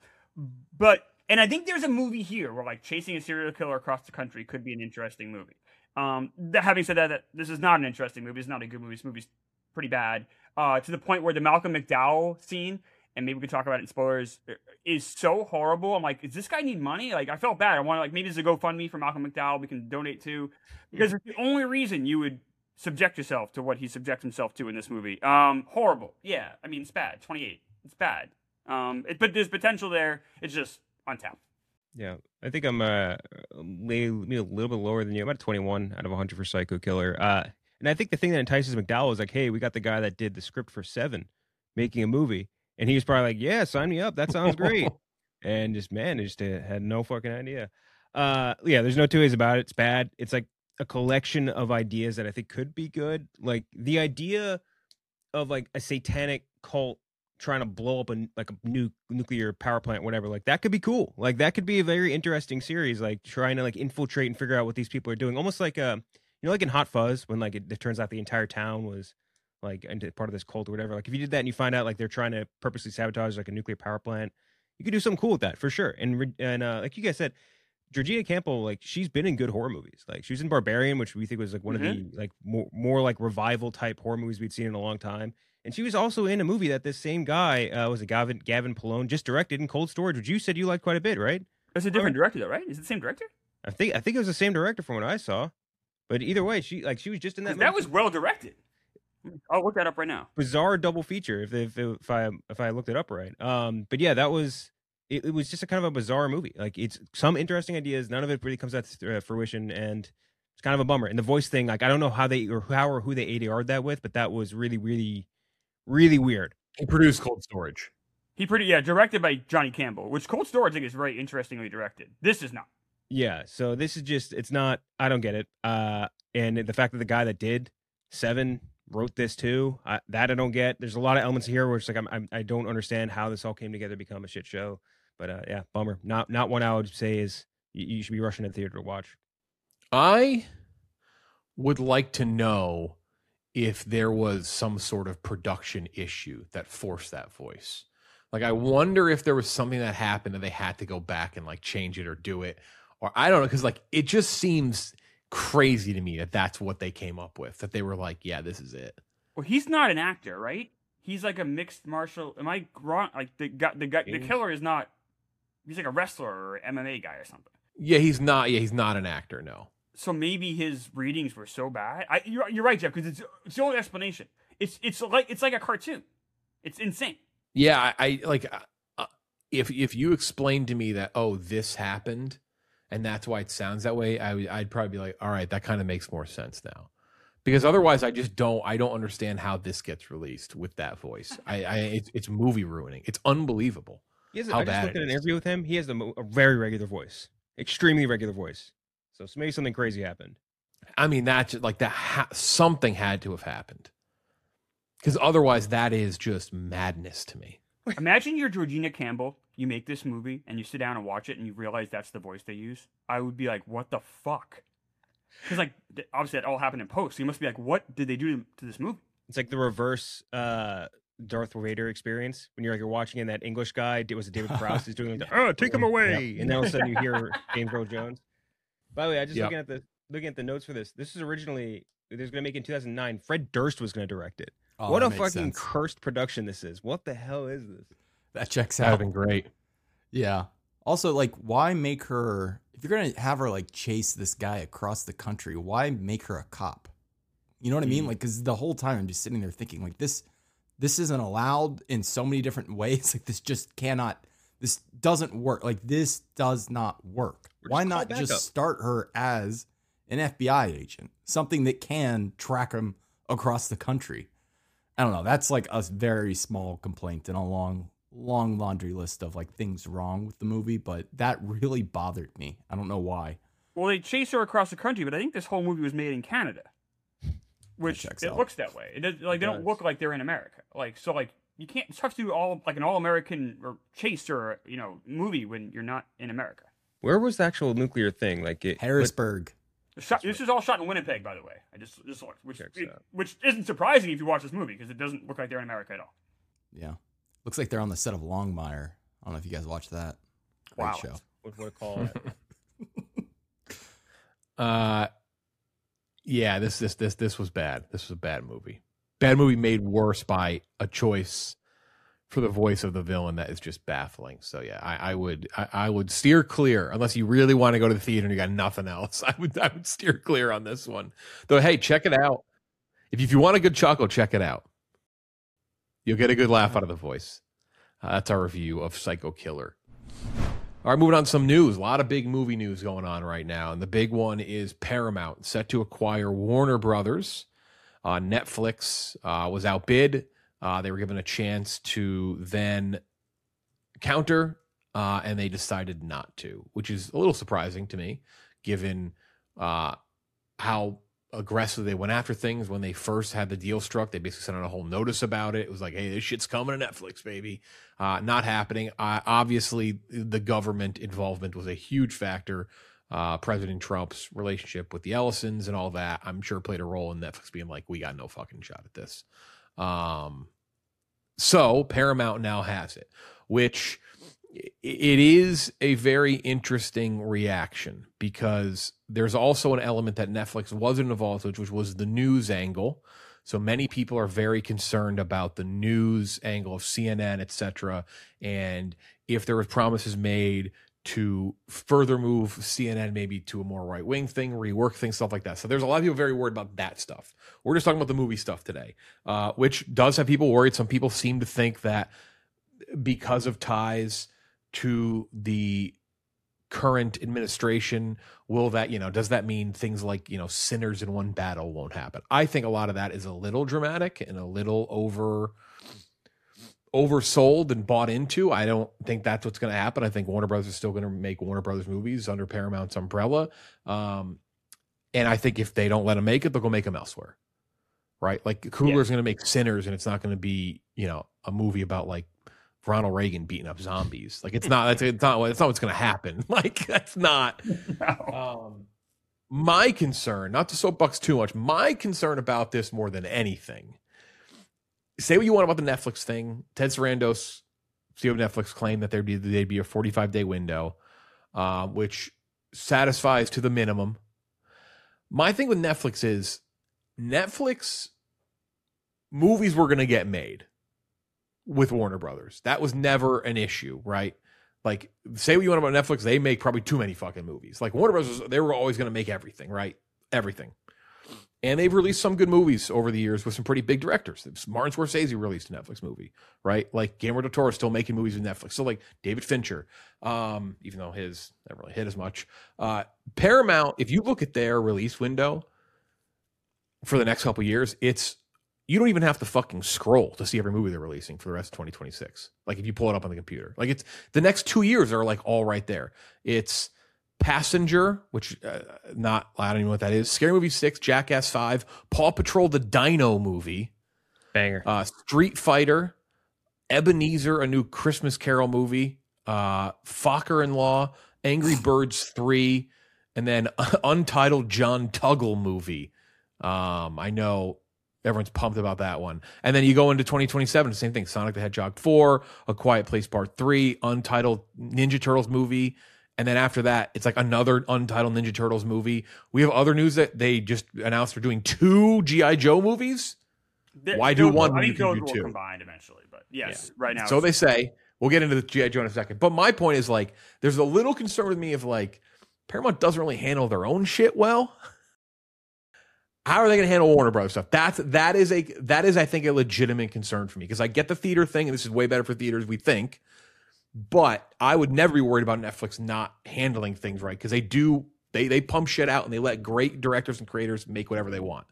but and I think there's a movie here where like chasing a serial killer across the country could be an interesting movie. Um, th- having said that, that, this is not an interesting movie. It's not a good movie. This movie's pretty bad. Uh, to the point where the Malcolm McDowell scene, and maybe we could talk about it in spoilers, is so horrible. I'm like, does this guy need money? Like, I felt bad. I want to like maybe there's a GoFundMe for Malcolm McDowell we can donate to, because it's the only reason you would subject yourself to what he subjects himself to in this movie. Um, horrible. Yeah, I mean it's bad. twenty-eight. It's bad. Um, it, but there's potential there. It's just untapped. Yeah, I think I'm uh, maybe a little bit lower than you. I'm at twenty-one out of one hundred for Psycho Killer. Uh, and I think the thing that entices McDowell is like, hey, we got the guy that did the script for Seven making a movie. And he was probably like, yeah, sign me up. That sounds great. And just, man, I just uh, had no fucking idea. Uh, yeah, there's no two ways about it. It's bad. It's like a collection of ideas that I think could be good. Like the idea of like a satanic cult trying to blow up a like a new nuclear power plant, whatever, like that could be cool. Like that could be a very interesting series, like trying to like infiltrate and figure out what these people are doing. Almost like uh you know, like in Hot Fuzz, when like it, it turns out the entire town was like into part of this cult or whatever. Like if you did that and you find out like they're trying to purposely sabotage like a nuclear power plant, you could do something cool with that for sure. And and uh, like you guys said, Georgina Campbell, like she's been in good horror movies. Like she was in Barbarian, which we think was like one Mm-hmm. of the like more more like revival type horror movies we'd seen in a long time. And she was also in a movie that this same guy uh, was a Gavin Gavin Polone just directed in Cold Storage, which you said you liked quite a bit, right? It's a different director though, right? Is it the same director? I think I think it was the same director from what I saw. But either way, she like she was just in that. That movie. was well directed. I'll look that up right now. Bizarre double feature if if if I if I looked it up right. Um, but yeah, that was it. It was just a kind of a bizarre movie. Like it's some interesting ideas, none of it really comes out to uh, fruition, and it's kind of a bummer. And the voice thing, like I don't know how they or how or who they A D R'd that with, but that was really really really weird. He produced Cold Storage. He pretty yeah, directed by Johnny Campbell, which Cold Storage I think is very interestingly directed. This is not. Yeah, so this is just it's not. I don't get it. Uh, and the fact that the guy that did Seven wrote this too, I, that I don't get. There's a lot of elements here where it's like I'm, I'm I don't understand how this all came together to become a shit show. But uh, yeah, bummer. Not not one I would say is you, you should be rushing to the theater to watch. I would like to know if there was some sort of production issue that forced that voice. Like, I wonder if there was something that happened and they had to go back and like change it or do it, or I don't know, because like it just seems crazy to me that that's what they came up with. That they were like, yeah, this is it. Well, he's not an actor, right? He's like a mixed martial. Am I wrong? Like the guy, the guy, the killer is not. He's like a wrestler or M M A guy or something. Yeah, he's not. Yeah, he's not an actor. No. So maybe his readings were so bad. I, you're, you're right, Jeff, because it's, it's the only explanation. It's it's like it's like a cartoon. It's insane. Yeah, I, I like uh, if if you explained to me that, oh, this happened and that's why it sounds that way, I would I'd probably be like, all right, that kind of makes more sense now. Because otherwise I just don't I don't understand how this gets released with that voice. I, I it's, it's movie ruining. It's unbelievable. He has a, how I just bad looked it at an is. interview with him. He has a, mo- a very regular voice, extremely regular voice. So maybe something crazy happened. I mean, that's like that. Ha- something had to have happened, because otherwise, that is just madness to me. Imagine you're Georgina Campbell. You make this movie and you sit down and watch it, and you realize that's the voice they use. I would be like, "What the fuck?" Because like obviously that all happened in post. So you must be like, "What did they do to, to this movie?" It's like the reverse uh, Darth Vader experience when you're like you're watching and that English guy, was it David Prowse, is doing like, the, "Oh, take him away," and then all of a sudden you hear James Earl Jones. By the way, I just Yep. looking at the looking at the notes for this. This is originally there's going to make it in two thousand nine. Fred Durst was going to direct it. Oh, what that a makes fucking sense. cursed production this is. What the hell is this? That checks That would out. have been great. Yeah. Also, like, why make her? If you're gonna have her like chase this guy across the country, why make her a cop? You know what I mean? Like, because the whole time I'm just sitting there thinking, like, this, this isn't allowed in so many different ways. Like, this just cannot. This doesn't work. Like, this does not work. Or just Why call not backup. just start her as an F B I agent, something that can track him across the country? I don't know. That's like a very small complaint in a long, long laundry list of like things wrong with the movie, but that really bothered me. I don't know why. Well, they chase her across the country, but I think this whole movie was made in Canada, which checks it out. looks that way. It does, like they don't does. look like they're in America. Like so, like you can't. It's tough to do all like an all-American or chase or you know movie when you're not in America. Where was the actual nuclear thing? Like it, Harrisburg. Shot, this is all shot in Winnipeg, by the way. I just just looked, which Checks it- out. which isn't surprising if you watch this movie because it doesn't look like they're in America at all. Yeah. Looks like they're on the set of Longmire. I don't know if you guys watched that. Great Wow. show. What would call it? Uh, yeah, this this this this was bad. This was a bad movie. Bad movie made worse by a choice for the voice of the villain that is just baffling. So yeah, I, I would I, I would steer clear unless you really want to go to the theater and you got nothing else. I would I would steer clear on this one. Though, hey, check it out. If if you want a good chuckle, check it out. You'll get a good laugh out of the voice. Uh, that's our review of Psycho Killer. All right, moving on to some news. A lot of big movie news going on right now. And the big one is Paramount, set to acquire Warner Brothers. Uh, Netflix uh, was outbid. Uh, they were given a chance to then counter, uh, and they decided not to, which is a little surprising to me, given uh, how aggressive they went after things when they first had the deal struck. They basically sent out a whole notice about it. It was like, hey, this shit's coming to Netflix, baby. Uh, not happening. Uh, obviously, the government involvement was a huge factor. Uh, President Trump's relationship with the Ellisons and all that, I'm sure played a role in Netflix being like, we got no fucking shot at this. Um, so Paramount now has it, which it is a very interesting reaction because there's also an element that Netflix wasn't involved with, which was the news angle. So many people are very concerned about the news angle of C N N, et cetera. And if there were promises made to further move C N N maybe to a more right-wing thing, rework things, stuff like that. So there's a lot of people very worried about that stuff. We're just talking about the movie stuff today, uh, which does have people worried. Some people seem to think that because of ties to the current administration, will that, you know, does that mean things like, you know, sinners in one battle won't happen? I think a lot of that is a little dramatic and a little over oversold and bought into. I don't think that's what's going to happen. I think Warner Brothers is still going to make Warner Brothers movies under Paramount's umbrella. Um, and I think if they don't let them make it, they'll go make them elsewhere. Right? Like Coogler's Yeah. going to make Sinners and it's not going to be, you know, a movie about like Ronald Reagan beating up zombies. Like it's not, that's it's not, it's not what's going to happen. Like that's not, um, my concern, not to soapbox too much, my concern about this more than anything, say what you want about the Netflix thing. Ted Sarandos, C E O of Netflix, claimed that there'd be, there'd be a forty-five day window, uh, which satisfies to the minimum. My thing with Netflix is Netflix movies were going to get made with Warner Brothers. That was never an issue, right? Like, say what you want about Netflix, they make probably too many fucking movies. Like Warner Brothers, they were always going to make everything, right? Everything. And they've released some good movies over the years with some pretty big directors. Martin Scorsese released a Netflix movie, right? Like Guillermo del Toro is still making movies with Netflix. So like David Fincher, um, even though his never really hit as much. Uh, Paramount, if you look at their release window for the next couple of years, it's you don't even have to fucking scroll to see every movie they're releasing for the rest of twenty twenty-six. Like if you pull it up on the computer, like it's the next two years are like all right there. It's Passenger, which uh, not I don't even know what that is. Scary Movie six, Jackass five, Paw Patrol the Dino movie, Banger. uh, Street Fighter, Ebenezer, a new Christmas Carol movie, uh, Fokker in Law, Angry Birds three, and then Untitled John Tuggle movie. Um, I know everyone's pumped about that one. And then you go into twenty twenty-seven, same thing. Sonic the Hedgehog four, A Quiet Place Part three, Untitled Ninja Turtles movie. And then after that, it's like another Untitled Ninja Turtles movie. We have other news that they just announced they're doing two G I. Joe movies. They're- Why do those one will- when I you think can those do will two? combined eventually, but yes, right now. So it's- they say. We'll get into the G I. Joe in a second. But my point is, like, there's a little concern with me of, like, Paramount doesn't really handle their own shit well. How are they going to handle Warner Brothers stuff? That's that is a that is I think a legitimate concern for me, because I get the theater thing, and this is way better for theaters, we think. But I would never be worried about Netflix not handling things right, because they do they they pump shit out and they let great directors and creators make whatever they want.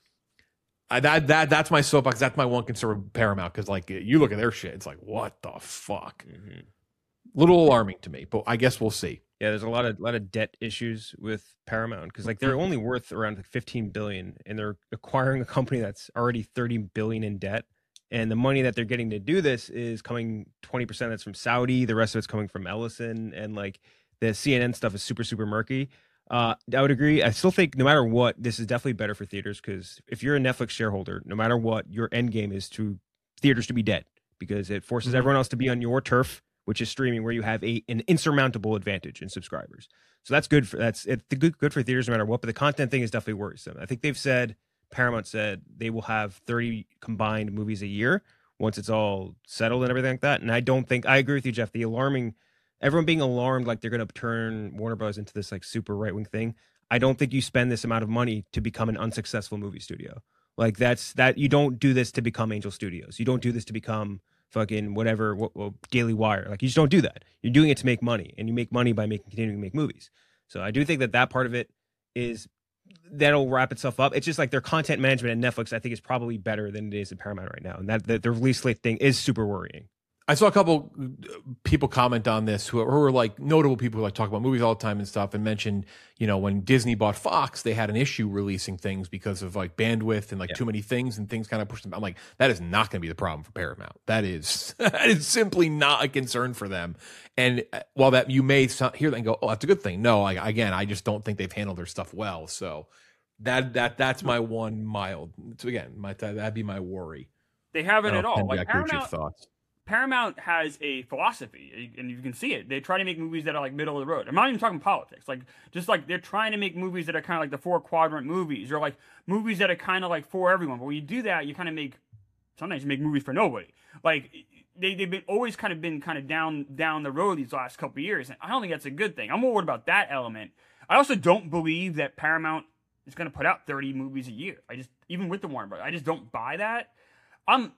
I, that that that's my soapbox. That's my one concern with Paramount, because like you look at their shit, it's like, what the fuck? Mm-hmm. Little alarming to me, but I guess we'll see. Yeah, there's a lot of lot of debt issues with Paramount, because like they're only worth around like fifteen billion, and they're acquiring a company that's already thirty billion in debt. And the money that they're getting to do this is coming twenty percent that's from Saudi, the rest of it's coming from Ellison, and like the C N N stuff is super super murky. Uh, I would agree. I still think no matter what, this is definitely better for theaters, because if you're a Netflix shareholder, no matter what, your end game is to theaters to be dead, because it forces Mm-hmm. everyone else to be on your turf, which is streaming, where you have a an insurmountable advantage in subscribers. So that's good for that's it's good good for theaters no matter what. But the content thing is definitely worrisome. I think they've said Paramount said they will have thirty combined movies a year once it's all settled and everything like that. And I don't think I agree with you, Jeff. The alarming, everyone being alarmed like they're going to turn Warner Bros. Into this like super right wing thing. I don't think you spend this amount of money to become an unsuccessful movie studio. Like that's that you don't do this to become Angel Studios. You don't do this to become fucking whatever what, what, Daily Wire. Like you just don't do that. You're doing it to make money, and you make money by making continuing to make movies. So I do think that that part of it is that'll wrap itself up. It's just like their content management at Netflix, I think, is probably better than it is at Paramount right now, and that, that the release slate thing is super worrying. I saw a couple people comment on this who are, who are like notable people who like talk about movies all the time and stuff, and mentioned, you know, when Disney bought Fox, they had an issue releasing things because of like bandwidth and like Yeah. too many things, and things kind of pushed them. I'm like, that is not going to be the problem for Paramount. That is that is simply not a concern for them. And while that you may hear that and go, oh, that's a good thing. No, I, again, I just don't think they've handled their stuff well. So that that that's my one mild. So again, my that'd be my worry. They haven't I at don't all. know, Like Jack, your Paramount, thoughts. Paramount has a philosophy, and you can see it. They try to make movies that are like middle of the road. I'm not even talking politics. Like just like they're trying to make movies that are kind of like the four quadrant movies, or like movies that are kind of like for everyone. But when you do that, you kind of make sometimes you make movies for nobody. Like they they've been always kind of been kind of down down the road these last couple of years, and I don't think that's a good thing. I'm more worried about that element. I also don't believe that Paramount is going to put out thirty movies a year. I just even with the Warner Brothers, I just don't buy that. I'm.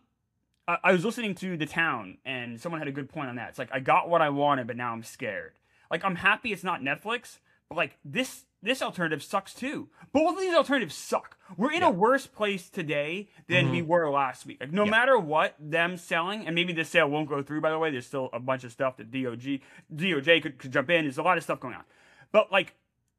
I was listening to The Town, and someone had a good point on that. It's like, I got what I wanted, but now I'm scared. Like, I'm happy it's not Netflix, but like this this alternative sucks too. Both of these alternatives suck. We're in Yeah. a worse place today than Mm-hmm. we were last week. Like, no Yeah. matter what them selling, and maybe this sale won't go through, by the way, there's still a bunch of stuff that D O G, D O J could, could jump in. There's a lot of stuff going on. But like,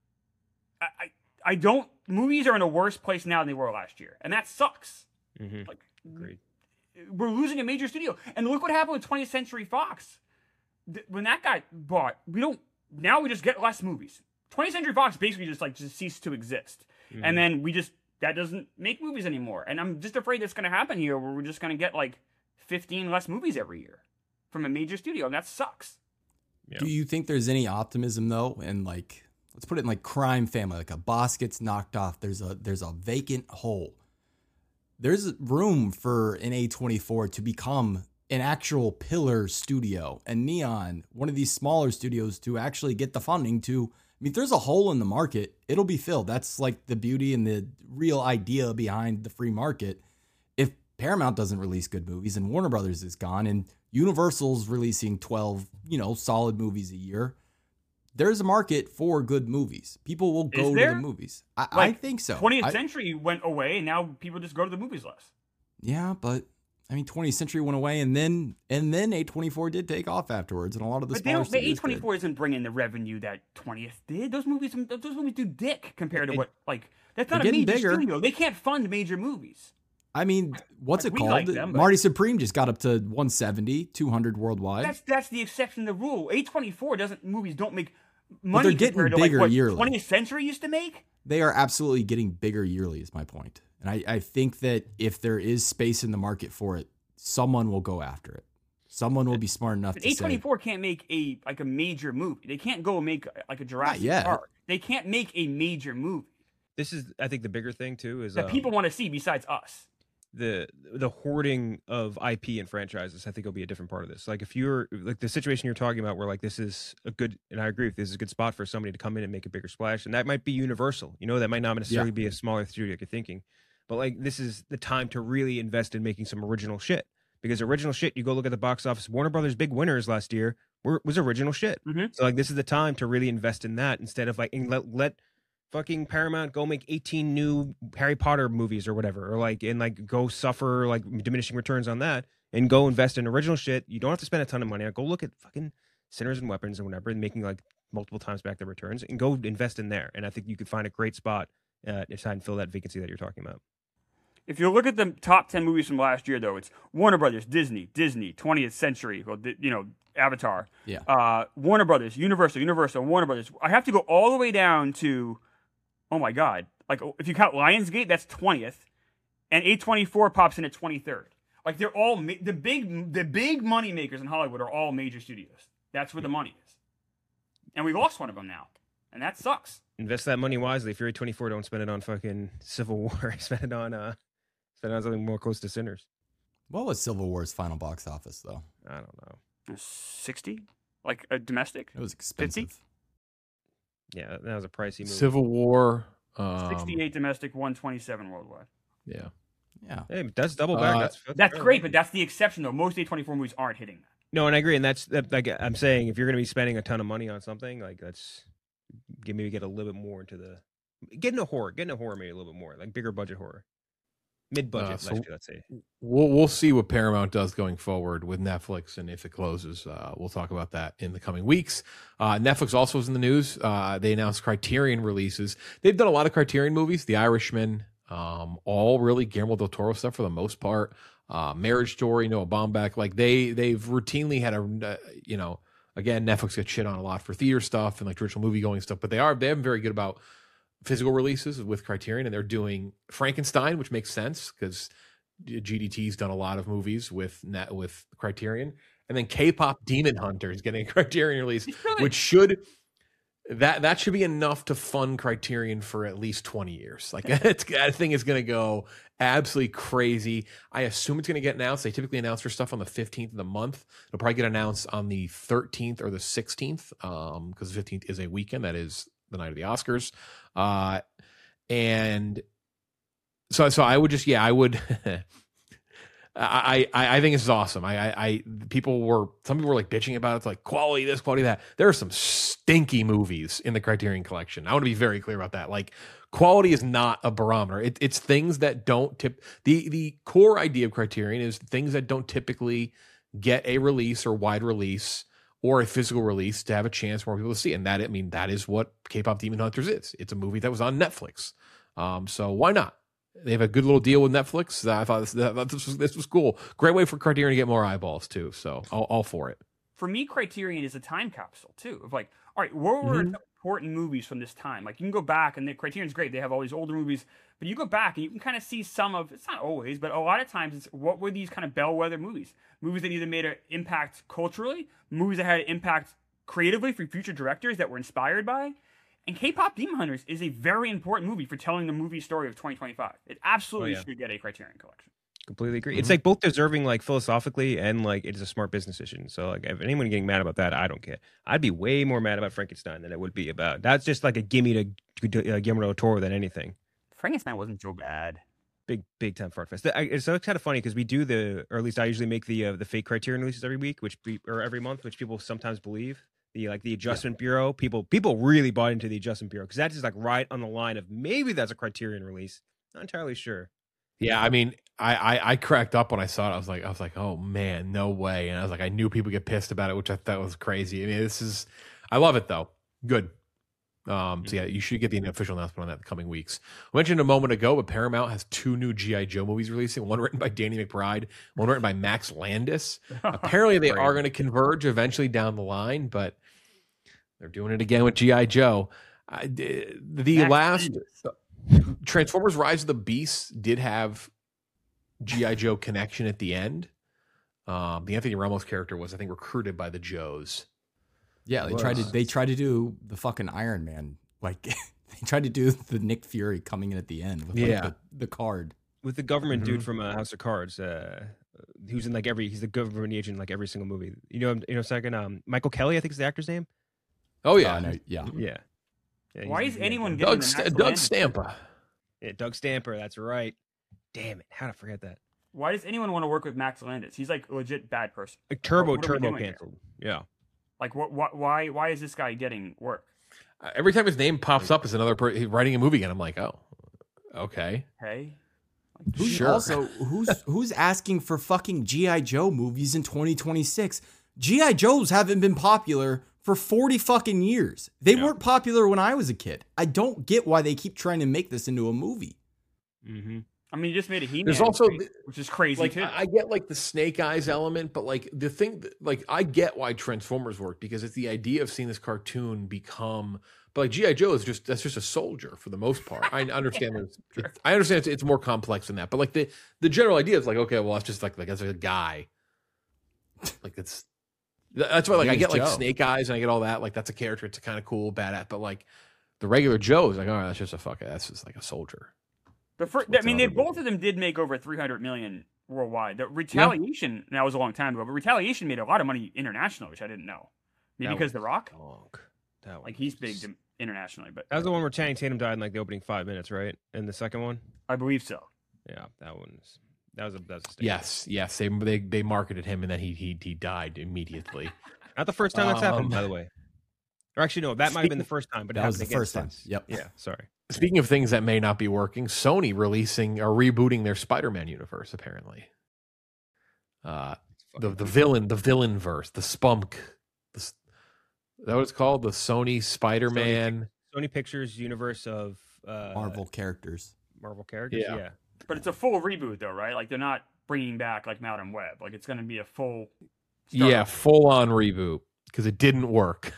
I, I, I don't, movies are in a worse place now than they were last year. And that sucks. Mm-hmm. Like, Agreed. we're losing a major studio. And look what happened with twentieth Century Fox. Th- When that got bought, we don't, now we just get less movies. twentieth Century Fox basically just like just ceased to exist. Mm-hmm. And then we just, that doesn't make movies anymore. And I'm just afraid that's going to happen here, where we're just going to get like fifteen less movies every year from a major studio. And that sucks. Yeah. Do you think there's any optimism though? And like, let's put it in like Crime Family, like a boss gets knocked off. There's a, there's a vacant hole. There's room for an A twenty-four to become an actual pillar studio, and Neon, one of these smaller studios, to actually get the funding to, I mean, if there's a hole in the market, it'll be filled. That's like the beauty and the real idea behind the free market. If Paramount doesn't release good movies and Warner Brothers is gone and Universal's releasing twelve, you know, solid movies a year, there's a market for good movies. People will go Is to there? the movies. I, I Like, think so. twentieth I- Century went away, and now people just go to the movies less. Yeah, but I mean, twentieth Century went away, and then and then A twenty-four did take off afterwards, and a lot of the But they smaller don't. A studios twenty-four did. isn't bringing the revenue that twentieth did. Those movies, those movies do dick compared to It- what like that's not a They're major getting bigger. studio. They can't fund major movies. I mean, what's Like, it we like called? them, but- Marty Supreme just got up to one seventy, two hundred worldwide. That's that's the exception to the rule. A twenty-four doesn't movies don't make money they're getting compared to bigger like what yearly. twentieth Century used to make. They are absolutely getting bigger yearly, is my point. And I, I think that if there is space in the market for it, someone will go after it. Someone will be smart enough But to A say, twenty-four can't make a like a major movie. They can't go make like a Jurassic yet. Park. They can't make a major movie This is, I think, the bigger thing too is that um, people want to see besides us. the the hoarding of I P and franchises. I think will be a different part of this. Like if you're like the situation you're talking about, where like this is a good, and I agree with this is a good spot for somebody to come in and make a bigger splash, and that might be Universal. You know, that might not necessarily Yeah. be a smaller studio like you're thinking, but like this is the time to really invest in making some original shit. Because original shit, you go look at the box office. Warner Brothers' big winners last year were was original shit. Mhm. So like this is the time to really invest in that instead of like and let let fucking Paramount go make eighteen new Harry Potter movies or whatever, or like and like go suffer like diminishing returns on that and go invest in original shit. You don't have to spend a ton of money. Go look at fucking Sinners and Weapons and whatever, and making like multiple times back the returns, and go invest in there. And I think you could find a great spot uh, to try and fill that vacancy that you're talking about. If you look at the top ten movies from last year, though, it's Warner Brothers, Disney, Disney, twentieth Century, well, di- you know, Avatar, Yeah. uh, Warner Brothers, Universal, Universal, Warner Brothers. I have to go all the way down to, oh my God, like if you count Lionsgate, that's twentieth, and A twenty-four pops in at twenty-third. Like they're all ma- the big, the big money makers in Hollywood are all major studios. That's where the money is, and we lost one of them now, and that sucks. Invest that money wisely. If you're a twenty-four, don't spend it on fucking Civil War. Spend it on uh, spend it on something more close to Sinners. what was Civil War's final box office, though? I don't know. sixty, like a domestic, It was expensive. Yeah, that was a pricey movie. Civil War. Um, sixty-eight domestic, one twenty-seven worldwide. Yeah. Yeah. Hey, but that's double back. Uh, that's, that's That's fair. great, but that's the exception, though. Most A twenty-four movies aren't hitting that. No, and I agree. And that's that, like I'm saying, if you're going to be spending a ton of money on something, like let's get, maybe get a little bit more into the get into horror, get into horror maybe a little bit more, like bigger budget horror, mid budget. Uh, so- let's, let's say. We'll we'll see what Paramount does going forward with Netflix, and if it closes, uh, we'll talk about that in the coming weeks. Uh, Netflix also is in the news. Uh, they announced Criterion releases. They've done a lot of Criterion movies, The Irishman, um, all really Guillermo del Toro stuff for the most part. Uh, Marriage Story, Noah Baumbach, like they they've routinely had a uh, you know again Netflix gets shit on a lot for theater stuff and like traditional movie going stuff, but they are they have been very good about physical releases with Criterion, and they're doing Frankenstein, which makes sense because G D T's done a lot of movies with net with Criterion, and then K-pop Demon Hunter is getting a Criterion release, which should that that should be enough to fund Criterion for at least twenty years. Like it's, that thing is going to go absolutely crazy. I assume it's going to get announced. They typically announce their stuff on the fifteenth of the month. It'll probably get announced on the thirteenth or the sixteenth, um, because the fifteenth is a weekend. That is the night of the Oscars, uh, and so so I would just yeah I would. I, I I think this is awesome. I, I I people were some people were like bitching about it. It's like quality this, quality that. There are some stinky movies in the Criterion Collection. I want to be very clear about that. Like quality is not a barometer. It, it's things that don't tip. The the core idea of Criterion is things that don't typically get a release or wide release or a physical release to have a chance for more people to see. And that I mean that is what K-pop Demon Hunters is. It's a movie that was on Netflix. Um, so why not? They have a good little deal with Netflix. I thought this, I thought this was this was cool. Great way for Criterion to get more eyeballs too. So all, all for it. For me, Criterion is a time capsule too. Of like, all right, what were Mhm. the important movies from this time? Like you can go back, and the Criterion's great. They have all these older movies, but you go back and you can kind of see some of. It's not always, but a lot of times, it's what were these kind of bellwether movies? Movies that either made an impact culturally, movies that had an impact creatively for future directors that were inspired by. And K-pop Demon Hunters is a very important movie for telling the movie story of twenty twenty-five. It absolutely Oh, yeah. should get a Criterion Collection. Completely agree. Mm-hmm. It's like both deserving, like philosophically, and like it's a smart business decision. So, like, if anyone getting mad about that, I don't care. I'd be way more mad about Frankenstein than it would be about. That's just like a gimme to uh, Guillermo del Toro than anything. Frankenstein wasn't so bad. Big, big time fart fest. I, it's, so it's kind of funny because we do the, or at least I usually make the uh, the fake Criterion releases every week, which be, or every month, which people sometimes believe. The like the Adjustment Bureau, people people really bought into the Adjustment Bureau because that's just like right on the line of maybe that's a Criterion release. Not entirely sure. Yeah, I mean, I, I I cracked up when I saw it. I was like, I was like, oh man, no way. And I was like, I knew people get pissed about it, which I thought was crazy. I mean, this is, I love it though. Good. Um, so yeah, you should get the official announcement on that in the coming weeks. I mentioned a moment ago, but Paramount has two new G I. Joe movies releasing. One written by Danny McBride, one written by Max Landis. Apparently, they are going to converge eventually down the line, but they're doing it again with G I. Joe. I, the Max last Landis. Transformers: Rise of the Beasts did have G I. Joe connection at the end. Um, the Anthony Ramos character was, I think, recruited by the Joes. Yeah, they tried to they tried to do the fucking Iron Man. Like they tried to do the Nick Fury coming in at the end with like, Yeah. the, the card. With the government Mm-hmm. dude from uh, House of Cards, uh, who's in like every he's the government agent in like every single movie. You know, him- you know, second, um, Michael Kelly, I think is the actor's name. Oh yeah, Uh, no, yeah. Yeah. yeah Why he's- is yeah, anyone yeah. getting Doug the Sta- Max Doug Landis? Stampa. Yeah, Doug Stamper. That's right. Damn it! How to forget that? Why does anyone want to work with Max Landis? He's like a legit bad person. Like Turbo, What- what are we Turbo doing here? canceled. Yeah. Like what? what why? Why is this guy getting work? Uh, Every time his name pops up as another person writing a movie again, I'm like, oh, okay. Hey, Who's Sure. Also, who's who's asking for fucking G I. Joe movies in twenty twenty-six? G I. Joes haven't been popular for forty fucking years. They Yeah. weren't popular when I was a kid. I don't get why they keep trying to make this into a movie. Mm-hmm. I mean, you just made a He-Man, There's also movie, which is crazy like too. I I get like the Snake Eyes element, but like the thing, that, like I get why Transformers work because it's the idea of seeing this cartoon become. But like G I. Joe is just that's just a soldier for the most part. I understand there's, it- I understand it's, it's more complex than that, but like the the general idea is like okay, well that's just like like that's like a guy. Like it's that's why like I He get was like Joe. Snake Eyes and I get all that like that's a character. It's a kind of cool badass, but like the regular Joe is like all right, that's just a fuck. That's just like a soldier. The fir- What's I mean, they, another both of them did make over three hundred million worldwide. The Retaliation, that was a long time ago, but Retaliation made a lot of money international, which I didn't know. Maybe That because The Rock, Donk. That one like he's big was- to- internationally, but That was the one where Channing Tatum died in like the opening five minutes, right? And the second one, I believe so. yeah, that one's that was a that was a statement. Yes, yes. They they they marketed him and then he he he died immediately. Not the first time that's Um, happened, by the way. Or actually, no, that might have been the speaking- first time, but it That was happened the again first time. since. Yep. Yeah, sorry. Speaking of things that may not be working, Sony releasing or rebooting their Spider-Man universe apparently. Uh, the the villain, the villain verse, the spunk, the, s- is that what it's called? The Sony Spider-Man. Sony Pictures universe of uh, Marvel characters. Marvel characters. Yeah. Yeah. But it's a full reboot, though, right? Like they're not bringing back like Madam Web. Like it's going to be a full. start Yeah, over. full on reboot because it didn't work.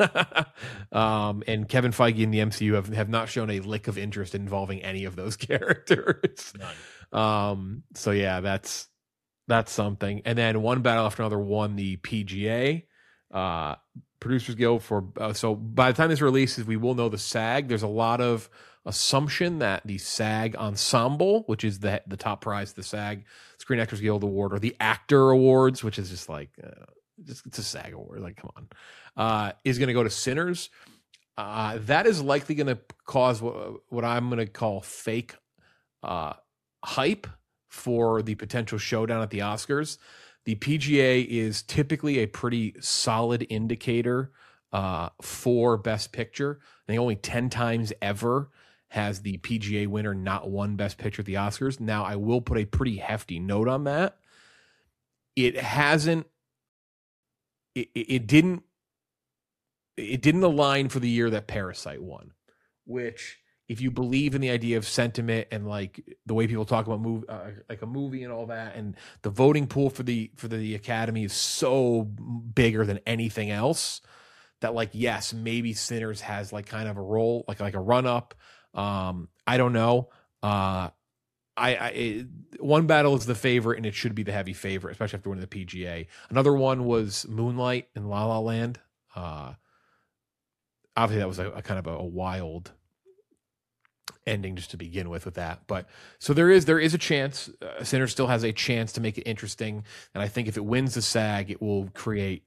um, and Kevin Feige and the M C U have, have not shown a lick of interest involving any of those characters. None. Um, so yeah, that's that's something. And then one battle after another won the P G A uh, Producers Guild for. Uh, so by the time this releases, we will know the SAG. There's a lot of assumption that the SAG Ensemble, which is the the top prize, the SAG Screen Actors Guild Award, or the Actor Awards, which is just like uh, just it's a SAG award. Like, come on, uh, is going to go to Sinners. Uh, that is likely going to cause what, what I'm going to call fake uh, hype for the potential showdown at the Oscars. The P G A is typically a pretty solid indicator uh, for Best Picture. I think only ten times ever has the P G A winner not won Best Picture at the Oscars. Now, I will put a pretty hefty note on that. It hasn't, it, it it didn't, it didn't align for the year that Parasite won, which, if you believe in the idea of sentiment and like the way people talk about move, uh, like a movie and all that, and the voting pool for the for the Academy is so bigger than anything else that, like, yes, maybe Sinners has like kind of a role, like like a run up. Um, I don't know. Uh, I, I it, one battle is the favorite, and it should be the heavy favorite, especially after winning the P G A. Another one was Moonlight in La La Land. Uh, obviously, that was a, a kind of a, a wild ending just to begin with with that, but so there is there is a chance uh, Sinners still has a chance to make it interesting, and I think if it wins the SAG, it will create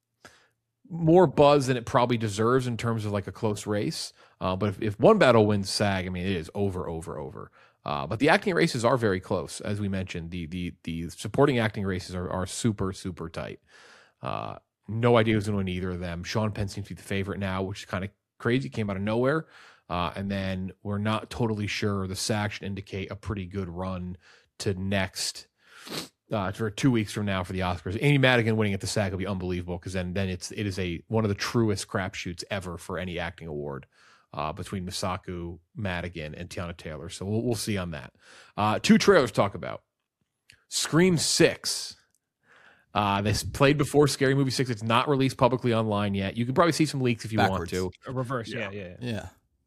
more buzz than it probably deserves in terms of like a close race. Uh, but if, if one battle wins SAG, I mean it is over, over, over. Uh, but the acting races are very close, as we mentioned. The the the supporting acting races are are super super tight. Uh, no idea who's going to win either of them. Sean Penn seems to be the favorite now, which is kind of crazy. Came out of nowhere. Uh, and then we're not totally sure. The SAG should indicate a pretty good run to next uh, for two weeks from now for the Oscars. Amy Madigan winning at the SAG would be unbelievable because then then it's it is a one of the truest crapshoots ever for any acting award uh, between Misako Madigan and Tiana Taylor. So we'll we'll see on that. Uh, two trailers to talk about. Scream six. Uh, this played before Scary Movie six. It's not released publicly online yet. You can probably see some leaks if you Backwards. want to. A reverse, yeah, yeah, yeah. Yeah.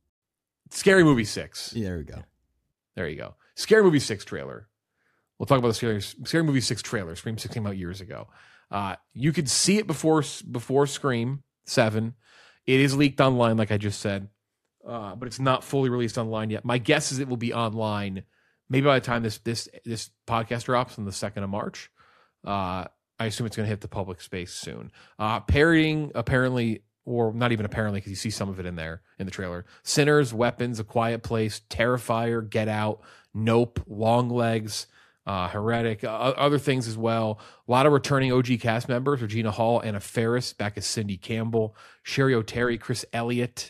Scary Movie six. Yeah, there we go. There you go. Scary Movie six trailer. We'll talk about the Scary, Scary Movie six trailer. Scream six came out years ago. Uh, you could see it before before Scream seven. It is leaked online, like I just said, uh, but it's not fully released online yet. My guess is it will be online maybe by the time this this this podcast drops on the second of March. Uh, I assume it's going to hit the public space soon. Uh, parodying, apparently, or not even apparently, because you see some of it in there in the trailer. Sinners, Weapons, A Quiet Place, Terrifier, Get Out, Nope, Long Legs, uh, Heretic, uh, other things as well. A lot of returning O G cast members: Regina Hall, Anna Faris, back as Cindy Campbell, Sherry O'Terry, Chris Elliott.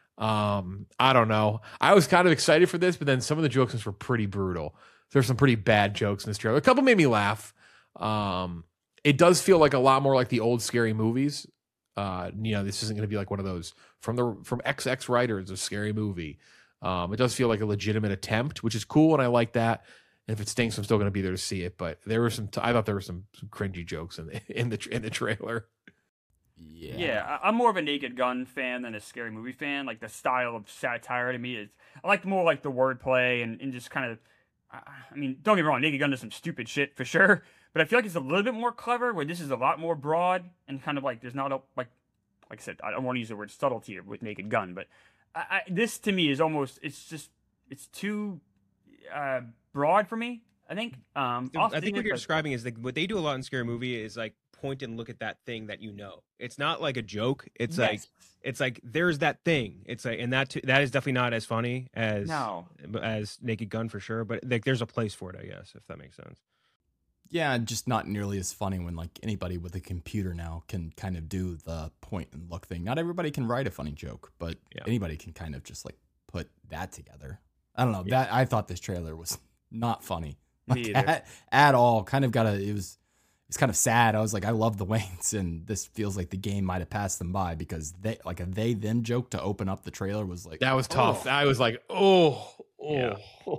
Um, I don't know. I was kind of excited for this, but then some of the jokes were pretty brutal. There's some pretty bad jokes in this trailer. A couple made me laugh. Um, it does feel like a lot more like the old Scary Movies. Uh, you know, this isn't going to be like one of those from the from X X writers, a Scary Movie. Um, it does feel like a legitimate attempt, which is cool, and I like that. And if it stinks, I'm still going to be there to see it. But there were some. T- I thought there were some, some cringy jokes in the in the in the trailer. Yeah. Yeah, I- I'm more of a Naked Gun fan than a Scary Movie fan. Like the style of satire to me is, I like more like the wordplay and, and just kind of. I mean, don't get me wrong, Naked Gun does some stupid shit for sure, but I feel like it's a little bit more clever. Where this is a lot more broad and kind of like there's not a like, like I said, I don't want to use the word subtlety with Naked Gun, but I, I, this to me is almost it's just it's too uh, broad for me. I think. Um, The- I'll I think stick what with you're the- describing is like what they do a lot in Scary Movie is like point and look at that thing that you know. It's not like a joke. It's like Yes. it's like there's that thing. It's like and that t- that is definitely not as funny as No. as Naked Gun for sure. But like there's a place for it, I guess, if that makes sense. Yeah, just not nearly as funny when like anybody with a computer now can kind of do the point and look thing. Not everybody can write a funny joke, but Yeah. anybody can kind of just like put that together. I don't know. Yeah. That I thought this trailer was not funny Me like, either. at, at all. Kind of got a it was it was kind of sad. I was like, I love the Waynes, and this feels like the game might have passed them by because they like a they them joke to open up the trailer was like That was tough. oh. I was like, oh, oh. Yeah. I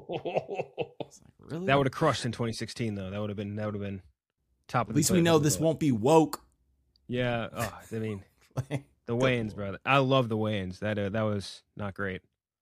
was like, really? That would have crushed in twenty sixteen though. That would have been that would have been top. Of At the least we totem know pole. this won't be woke. Yeah. Oh, I mean the Good Wayans, lord. brother. I love the Wayans. That uh, that was not great.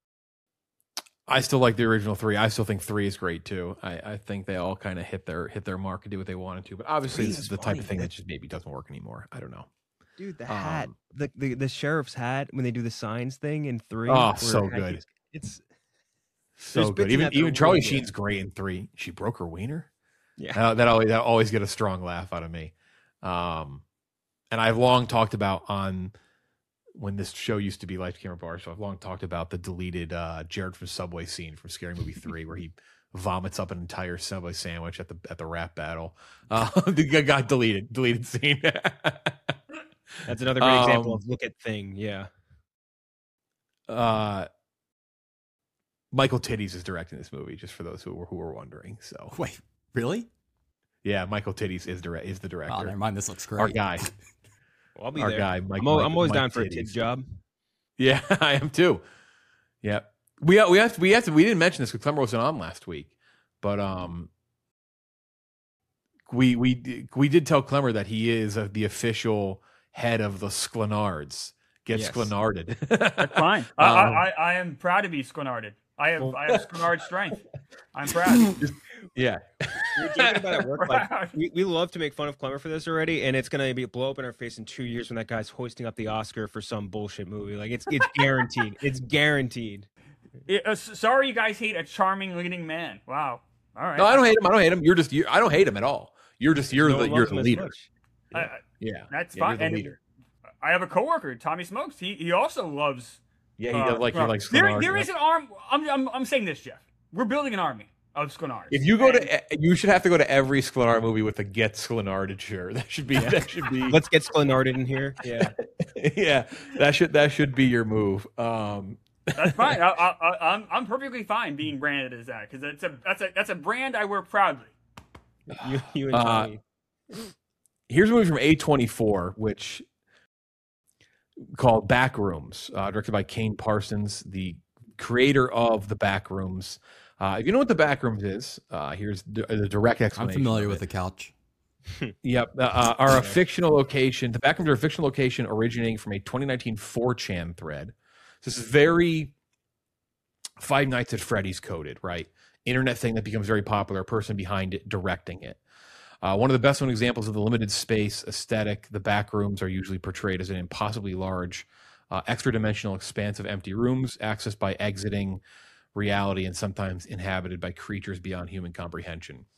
I still like the original three. I still think three is great too. I, I think they all kind of hit their hit their mark and do what they wanted to. But obviously, Three this is is the type funny. of thing that just maybe doesn't work anymore. I don't know. Dude, the Um, hat, the, the the sheriff's hat when they do the signs thing in three. Oh, where so it had- good. It's So There's good. bits in Even that that even are Charlie really good. Sheen's great in three. She broke her wiener. yeah. Uh, that always that always get a strong laugh out of me. Um, and I've long talked about on when this show used to be Life Camera Bar. So I've long talked about the deleted uh, Jared from Subway scene from Scary Movie three, where he vomits up an entire Subway sandwich at the at the rap battle. Uh, the guy got deleted, deleted scene. That's another great example Um, of look at thing. Yeah. uh, Michael Titties is directing this movie, just for those who were who were wondering. So Wait, really? yeah, Michael Titties is direct is the Oh, director. never mind. This looks great. Our guy, Well, I'll be our there. guy, Mike. I'm, al- Mike- I'm always Mike down for a Titties. kid job. Yeah, I am too. Yep. We we have to, we have to, we didn't mention this because Clemmer wasn't on last week, but um, we we we did tell Clemmer that he is uh, the official head of the Sklanards. Get Yes. Sklanarded. That's fine. I, Um, I, I, I am proud to be Sklanarded. I have Well- I have Sklanard strength. I'm proud. yeah. We were joking about at work. Like, Proud. we, we love to make fun of Clemmer for this already, and it's gonna be blow up in our face in two years when that guy's hoisting up the Oscar for some bullshit movie. Like it's it's guaranteed. It's guaranteed. Yeah, uh, s- sorry, you guys hate a charming leading man. Wow. All right. No, I don't hate him. I don't hate him. You're just. You're, I don't hate him at all. You're just. You're No the. one You're loves the him as leader. much. I- I- Yeah. That's Yeah, fine. You're the And leader. I have a coworker, Tommy Smokes. He he also loves. Yeah, he uh, does like. He Sklanard. likes. There, Sklanard, there yeah. is an arm. I'm, I'm I'm saying this, Jeff. We're building an army of Sklanards. If you go And- to, you should have to go to every Sklanar movie with a "Get Sklanarded" shirt. That should be. That should be. Let's get Sklanarded in here. Yeah. yeah, that should that should be your move. Um, That's fine. I, I, I, I'm I'm perfectly fine being branded as that because that's a that's a that's a brand I wear proudly. You, you and Uh, Tommy. Here's a movie from A twenty-four, which called Backrooms, uh, directed by Kane Parsons, the creator of the Backrooms. Uh, if you know what the Backrooms is, uh, here's the, the direct I'm explanation. familiar of with it. the couch. Yep, uh, uh, are a fictional location. The Backrooms are a fictional location originating from a twenty nineteen four chan thread. So this is very Five Nights at Freddy's coded, right? Internet thing that becomes very popular, a person behind it directing it. Uh, one of the best known examples of the limited space aesthetic, the Backrooms are usually portrayed as an impossibly large, uh, extra-dimensional expanse of empty rooms, accessed by exiting reality and sometimes inhabited by creatures beyond human comprehension.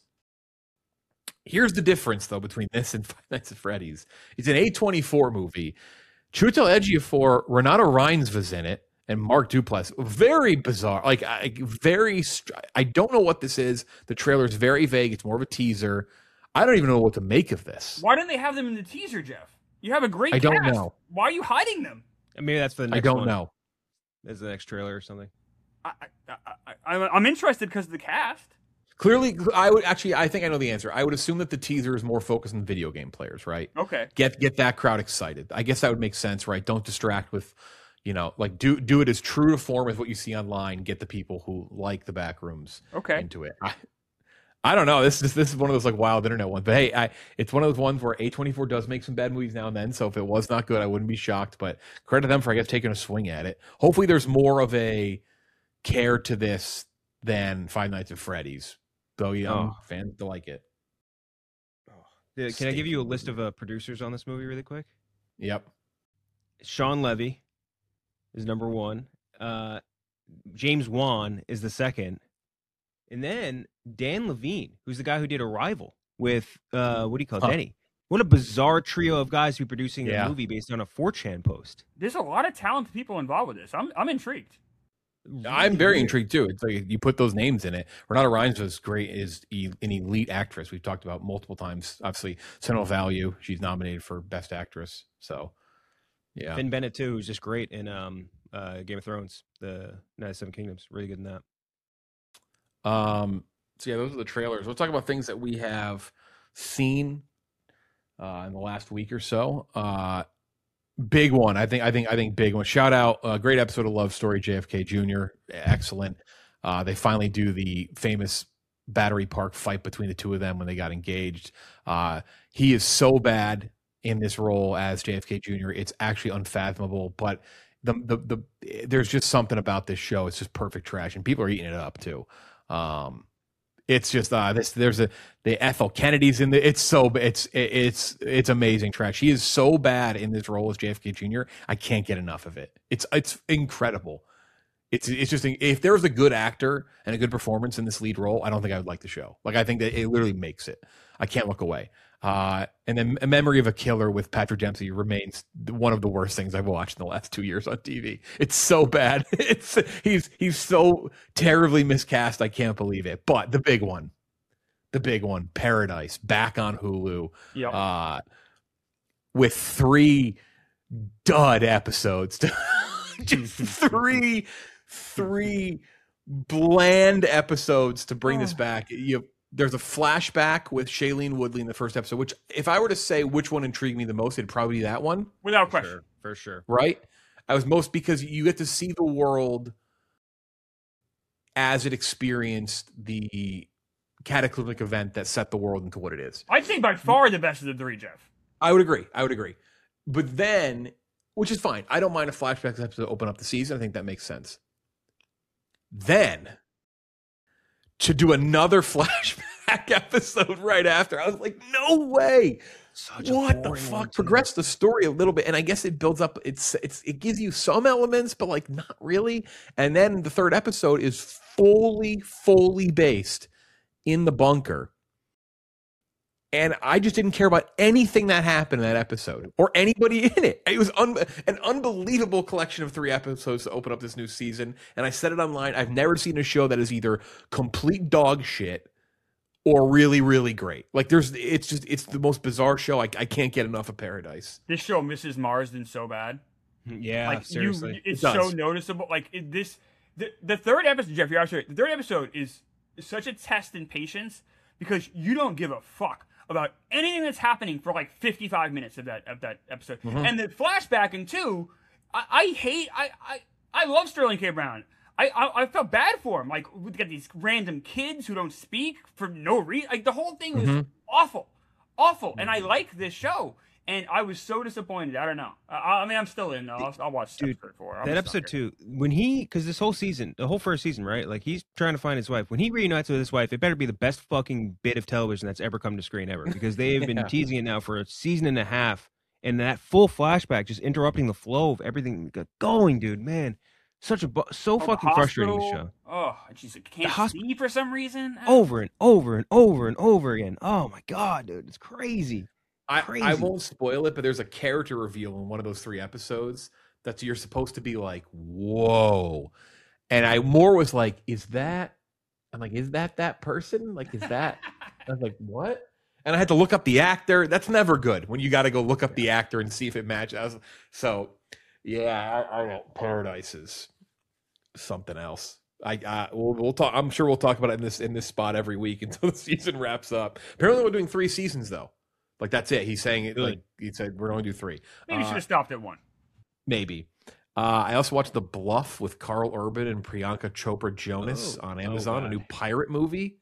Here's the difference, though, between this and Five Nights at Freddy's. It's an A twenty-four movie. Chiwetel Ejiofor, Renata Rines was in it, and Mark Duplass. Very bizarre. Like, I, very, I don't know what this is. The trailer's very vague. It's more of a teaser. I don't even know what to make of this. Why didn't they have them in the teaser, Jeff? You have a great I don't cast. know. Why are you hiding them? Maybe that's for the next I don't one. know. As the next trailer or something. I, I, I, I, I'm interested because of the cast. Clearly, I would actually, I think I know the answer. I would assume that the teaser is more focused on video game players, right? Okay. Get get that crowd excited. I guess that would make sense, right? Don't distract with, you know, like do do it as true to form as what you see online. Get the people who like the Backrooms Okay. into it. I, I don't know. This is this is one of those like wild internet ones. But hey, I it's one of those ones where A twenty-four does make some bad movies now and then. So if it was not good, I wouldn't be shocked. But credit them for I guess taking a swing at it. Hopefully, there's more of a care to this than Five Nights at Freddy's. Though young Oh. fans to like it. Yeah, Can I give you a list of uh, producers on this movie really quick? Yep. Sean Levy is number one. Uh, James Wan is the second. And then Dan Levine, who's the guy who did Arrival with, uh, what do you call it, Huh. Denny? What a bizarre trio of guys who are producing Yeah. a movie based on a four chan post. There's a lot of talented people involved with this. I'm I'm intrigued. I'm very Weird. intrigued too. It's like you put those names in it. Renata Rines was great, is e- an elite actress. We've talked about multiple times. Obviously, Sentimental Value. She's nominated for Best Actress. So, yeah. Finn Bennett, too, who's just great in um, uh, Game of Thrones, the Night of the Seven Kingdoms. Really good in that. Um. So yeah, those are the trailers. We'll talk about things that we have seen uh, in the last week or so. Uh, big one, I think. I think. I think big one. Shout out! A uh, great episode of Love Story. J F K Junior Excellent. Uh, they finally do the famous Battery Park fight between the two of them when they got engaged. Uh, he is so bad in this role as J F K Junior It's actually unfathomable. But the the the there's just something about this show. It's just perfect trash, and people are eating it up too. Um, it's just uh, this. There's a the Ethel Kennedy's in the. It's so it's it's it's amazing trash. He is so bad in this role as J F K Junior I can't get enough of it. It's it's incredible. It's it's just if there was a good actor and a good performance in this lead role, I don't think I would like the show. Like I think that it literally makes it. I can't look away. Uh, and then A Memory of a Killer with Patrick Dempsey remains one of the worst things I've watched in the last two years on T V. It's so bad. It's he's he's so terribly miscast. I can't believe it. But the big one, the big one, Paradise, back on Hulu, Yep. uh, with three dud episodes. Just three, three bland episodes to bring this back. You. There's a flashback with Shailene Woodley in the first episode, which if I were to say which one intrigued me the most, it'd probably be that one, Without question. Sure, for sure. right? I was most because you get to see the world as it experienced the cataclysmic event that set the world into what it is. I'd say by far the best of the three, Jeff. I would agree. I would agree. But then, which is fine. I don't mind a flashback episode to open up the season. I think that makes sense. Then, to do another flashback episode right after, I was like, no way. Such a What the boring one, fuck? too. Progress the story a little bit, and I guess it builds up. It's it's it gives you some elements, but like not really. And then the third episode is fully, fully based in the bunker. And I just didn't care about anything that happened in that episode or anybody in it. It was un- an unbelievable collection of three episodes to open up this new season. And I said it online. I've never seen a show that is either complete dog shit or really, really great. Like there's, it's just, it's the most bizarre show. I, I can't get enough of Paradise. This show, Missus Marsden, so bad. Yeah, like seriously. you, it's It so does. noticeable. Like it, this, the, the third episode, Jeff, you're absolutely right. The third episode is such a test in patience because you don't give a fuck about anything that's happening for like fifty-five minutes of that of that episode. Mm-hmm. And the flashback in two, I, I hate. I, I I love Sterling K. Brown. I, I I felt bad for him. Like we got these random kids who don't speak for no reason. Like the whole thing was Mm-hmm. awful, awful. And I like this show. And I was so disappointed. I don't know. I, I mean, I'm still in. I'll, I'll watch Dude, episode four. I'm that a episode sucker. two, when he, because this whole season, the whole first season, right? Like he's trying to find his wife. When he reunites with his wife, it better be the best fucking bit of television that's ever come to screen ever, because they've been Yeah. teasing it now for a season and a half, and that full flashback just interrupting the flow of everything going, dude. Man, such a bu- so Oh, the fucking frustrating. This hospital. show Oh, jeez, I can't hosp- see for some reason. over and over and over and over again. Oh my god, dude, it's crazy. I, I Crazy. won't spoil it, but there's a character reveal in one of those three episodes that you're supposed to be like, whoa. And I more was like, is that, I'm like, is that that person? Like, is that, I was like, what? And I had to look up the actor. That's never good when you got to go look up the actor and see if it matches. I was, so, yeah, I, I don't, Paradise is something else. I uh, we'll, we'll talk. I'm sure we'll talk about it in this in this spot every week until the season wraps up. Apparently, we're doing three seasons though. Like that's it. He's saying it. Really? Like he said, we're going to do three. Maybe you Uh, should have stopped at one. maybe. Uh, I also watched The Bluff with Carl Urban and Priyanka Chopra Jonas Oh. on Oh, Amazon, a God. new pirate movie.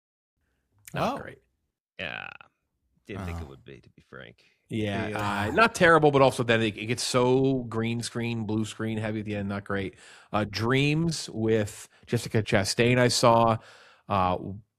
Not Oh. great. Yeah, didn't think Oh. it would be, to be frank. Yeah, Yeah. Uh, not terrible, but also then it, it gets so green screen, blue screen heavy at the end. Not great. Uh, Dreams with Jessica Chastain. I saw. Uh,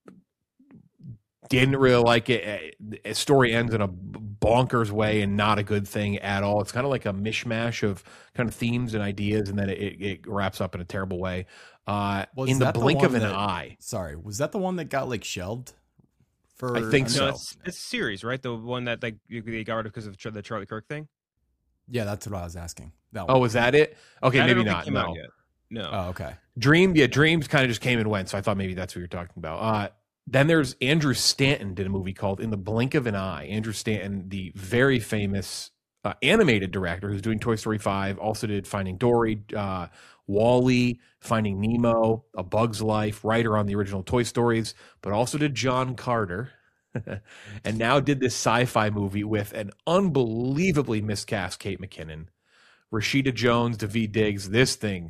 didn't really like it. A story ends in a bonkers way and not a good thing at all. It's kind of like a mishmash of kind of themes and ideas, and then it, it wraps up in a terrible way. Uh, Was in the that the blink of one an that- eye. Sorry, was that the one that got like shelved? For I think mean, so. No, it's, it's a series, right? The one that like you- they got rid of because of the Charlie Kirk thing. Yeah, that's what I was asking. That Oh, one. was that it? Okay, That I maybe don't think not. came out No. yet. No. Oh, okay. Dream, yeah, Dreams kind of just came and went, so I thought maybe that's what you're talking about. Uh, then there's Andrew Stanton did a movie called In the Blink of an Eye. Andrew Stanton, the very famous uh, animated director who's doing Toy Story five, also did Finding Dory, uh, Wall-E, Finding Nemo, A Bug's Life, writer on the original Toy Stories, but also did John Carter. And now did this sci-fi movie with an unbelievably miscast Kate McKinnon, Rashida Jones, Daveed Diggs. This thing,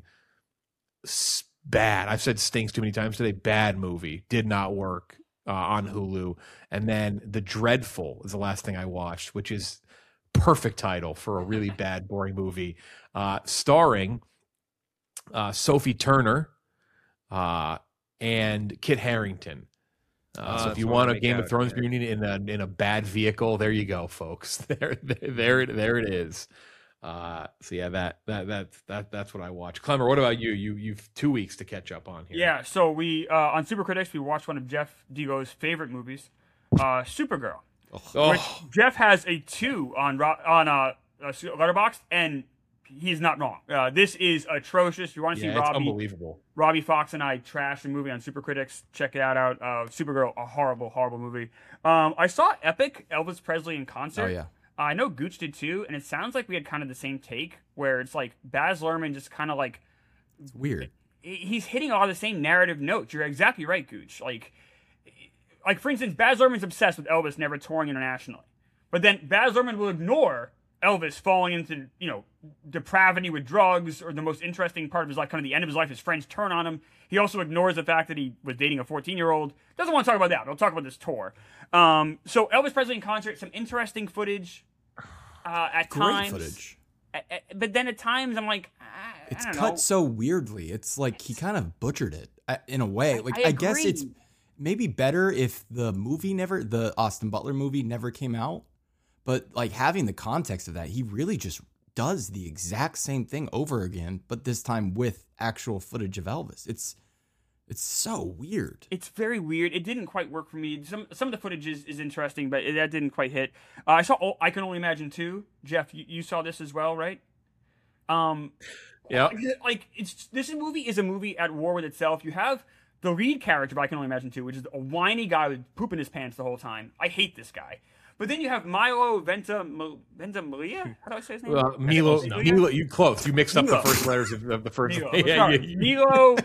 s- bad. I've said stinks too many times today. Bad movie. Did not work uh, on Hulu. And then The Dreadful is the last thing I watched, which is perfect title for a really bad, boring movie, uh, starring uh, Sophie Turner uh, and Kit Harington. Uh, Oh, so if that's you what want I a make Game of out, Thrones yeah. reunion in a in a bad vehicle, there you go, folks. There, there, there, it, there it is. Uh, so yeah, that that that that that's what I watch. Clemmer, what about you? You you've two weeks to catch up on here. Yeah, so we uh, on Super Critics we watched one of Jeff Dego's favorite movies, uh, Supergirl. Oh, Which Jeff has a two on Ro- on uh, uh, Letterboxd, and he's not wrong. Uh, this is atrocious. If you want to yeah, see it's Robbie, unbelievable. Robbie Fox and I trashed the movie on Super Critics. Check it out. out. Uh, Supergirl, a horrible, horrible movie. Um, I saw Epic, Elvis Presley in concert. Oh yeah. I know Gooch did too, and it sounds like we had kind of the same take, where it's like Baz Luhrmann just kind of like It's weird. he's hitting all the same narrative notes. You're exactly right, Gooch. Like, like for instance, Baz Luhrmann's obsessed with Elvis never touring internationally, but then Baz Luhrmann will ignore Elvis falling into, you know, depravity with drugs, or the most interesting part of his life, kind of the end of his life, his friends turn on him. He also ignores the fact that he was dating a fourteen-year-old. Doesn't want to talk about that. We'll talk about this tour. Um, so Elvis Presley in concert, some interesting footage uh, at Great times. footage. A- a- But then at times I'm like, I, It's I don't cut know. so weirdly. It's like he kind of butchered it uh, in a way. I- Like I I, guess it's agree. maybe better if the movie never, the Austin Butler movie never came out. But like having the context of that, he really just does the exact same thing over again, but this time with actual footage of Elvis. It's it's so weird. It's very weird. It didn't quite work for me. Some some of the footage is, is interesting, but it, that didn't quite hit. Uh, I saw. Oh, I Can Only Imagine two. Jeff, you, you saw this as well, right? Um, Yeah. like it's this movie is a movie at war with itself. You have the lead character of I Can Only Imagine two, which is a whiny guy with poop in his pants the whole time. I hate this guy. But then you have Milo Venta Ventimiglia. How do I say his name? Uh, Milo, Milo, you close. You mixed up Milo. the first letters of, of the first. Milo, Yeah, yeah, you, Milo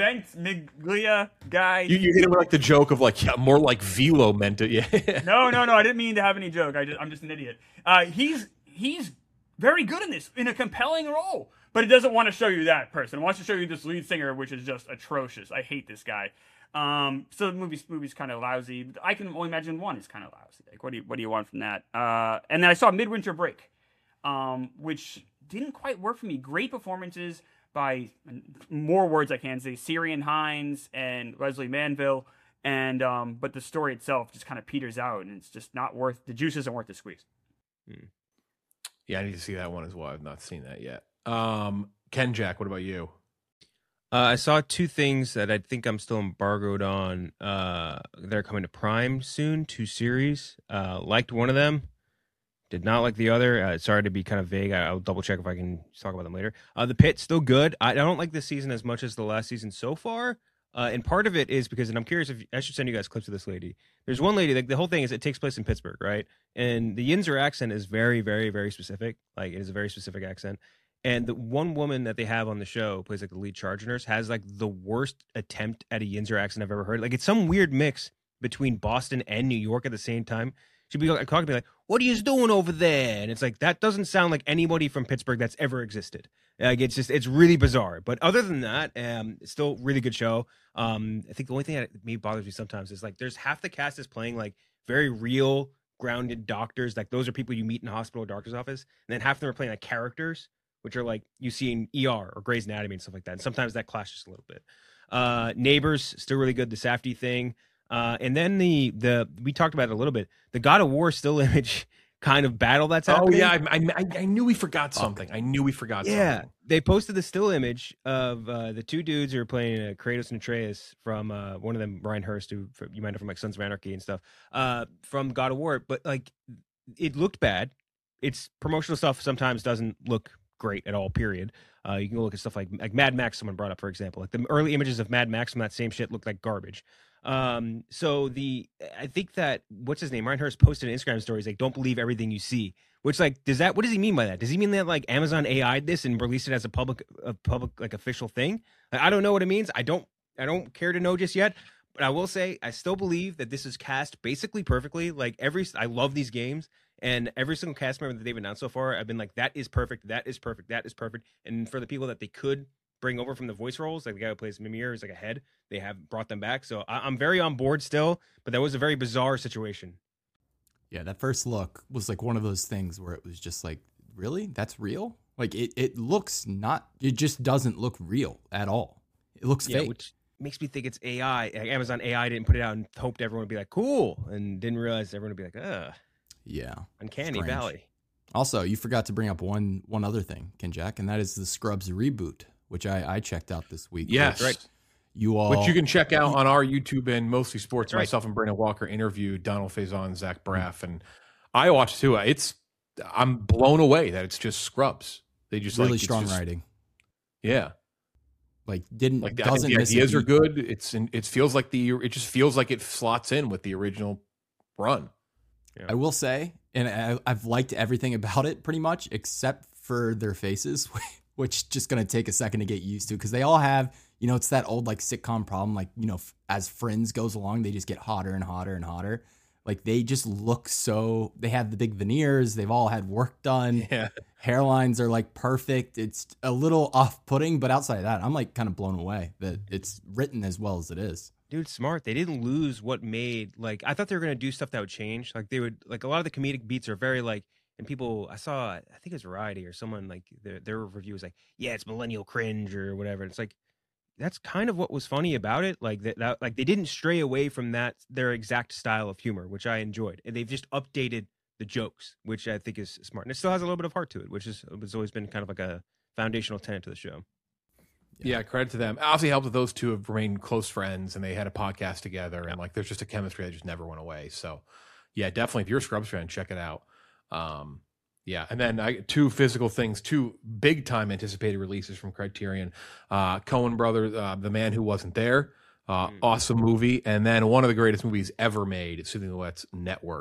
Ventimiglia guy. you, you hit it with like the joke of like yeah, more like Velo meant it. Yeah. No, no, no. I didn't mean to have any joke. I just, I'm just an idiot. Uh, he's he's very good in this, in a compelling role. But it doesn't want to show you that person. It wants to show you this lead singer, which is just atrocious. I hate this guy. Um, so the movie's movie's kind of lousy. I can only imagine one is kind of lousy. Like, what do you what do you want from that? Uh, and then I saw Midwinter Break, um, which didn't quite work for me. Great performances by more words I can say, Syrian Hines and Leslie Manville, and um, but the story itself just kind of peters out, and it's just not worth the juice isn't worth the squeeze. Hmm. Yeah, I need to see that one as well. I've not seen that yet. Um, Ken Jack, what about you? Uh, I saw two things that I think I'm still embargoed on. Uh, they're coming to Prime soon. Two series. Uh, liked one of them. Did not like the other. Uh, sorry to be kind of vague. I, I'll double check if I can talk about them later. Uh, the Pit, still good. I, I don't like this season as much as the last season so far. Uh, and part of it is because, and I'm curious if I should send you guys clips of this lady. There's one lady, like the whole thing is it takes place in Pittsburgh, right? And the Yinzer accent is very, very, very specific. Like it is a very specific accent. And the one woman that they have on the show plays like the lead charge nurse, has like the worst attempt at a Yinzer accent I've ever heard. Like it's some weird mix between Boston and New York at the same time. She'd be like, talking to me like, "What are you doing over there?" And it's like, that doesn't sound like anybody from Pittsburgh that's ever existed. Like it's just, it's really bizarre. But other than that, um, it's still a really good show. Um, I think the only thing that maybe bothers me sometimes is like, there's half the cast is playing like very real, grounded doctors. Like those are people you meet in a hospital or doctor's office. And then half of them are playing like characters, which are like you see in E R or Grey's Anatomy and stuff like that. And sometimes that clashes a little bit. Uh, Neighbors, still really good. The Safdie thing. Uh, and then the, the, we talked about it a little bit, the God of War still image kind of battle that's happening. Oh yeah. I, I, I knew we forgot something. I knew we forgot yeah. something. They posted the still image of uh, the two dudes who are playing uh, Kratos and Atreus from uh, one of them, Ryan Hurst, who you might know from like Sons of Anarchy and stuff, uh, from God of War. But like, it looked bad. It's promotional stuff sometimes doesn't look great at all, period. Uh, you can go look at stuff like like Mad Max, someone brought up, for example. Like the early images of Mad Max from that same shit looked like garbage. Um, so the I think that what's his name? Ryan Hurst posted an Instagram story. He's like, "Don't believe everything you see." Which like does that what does he mean by that? Does he mean that like Amazon A I'd this and released it as a public a public like official thing? Like, I don't know what it means. I don't I don't care to know just yet. But I will say I still believe that this is cast basically perfectly. Like every I love these games. And every single cast member that they've announced so far, I've been like, that is perfect, that is perfect, that is perfect. And for the people that they could bring over from the voice roles, like the guy who plays Mimir is like a head, they have brought them back. So I- I'm very on board still, but that was a very bizarre situation. Yeah, that first look was like one of those things where it was just like, really? That's real? Like it, it looks not, it just doesn't look real at all. It looks yeah, fake. Which makes me think it's A I. Like Amazon A I didn't put it out and hoped everyone would be like, cool, and didn't realize everyone would be like, ugh. Yeah. Uncanny Strange. Valley. Also, you forgot to bring up one one other thing, Ken Jack, and that is the Scrubs reboot, which I, I checked out this week. Yes. Which you all, Which you can check out on our YouTube and Mostly Sports. Right. Myself and Brandon Walker interviewed Donald Faison, Zach Braff, and I watched too. It's I'm blown away that it's just Scrubs. They just really like, it's strong just- writing. Yeah, Like didn't like I think doesn't the miss a ideas are beat. good. It's in, it feels like the it just feels like it slots in with the original run. I will say, and I, I've liked everything about it pretty much, except for their faces, which just going to take a second to get used to because they all have, you know, it's that old like sitcom problem. Like, you know, f- as Friends goes along, they just get hotter and hotter and hotter. Like they just look so, they have the big veneers. They've all had work done. Yeah, Hairlines are like perfect. It's a little off putting, but outside of that, I'm like kind of blown away that it's written as well as it is. Dude, smart. They didn't lose what made, like, I thought they were going to do stuff that would change. Like, they would, like, a lot of the comedic beats are very, like, and people, I saw, I think it was Variety or someone, like, their, their review was like, yeah, it's millennial cringe or whatever. It's like, that's kind of what was funny about it. Like, that, that like, they didn't stray away from that, their exact style of humor, which I enjoyed. And they've just updated the jokes, which I think is smart. And it still has a little bit of heart to it, which is, has always been kind of like a foundational tenet to the show. yeah. Credit to them. Obviously, helped that those two have remained close friends, and they had a podcast together, and like there's just a chemistry that just never went away. So, yeah, definitely. If you're a Scrubs fan, check it out. Um, yeah, and then I, two physical things, two big time anticipated releases from Criterion. Uh, Coen Brothers, uh, The Man Who Wasn't There, uh, Mm. awesome movie, and then one of the greatest movies ever made, Sidney Lumet's Network.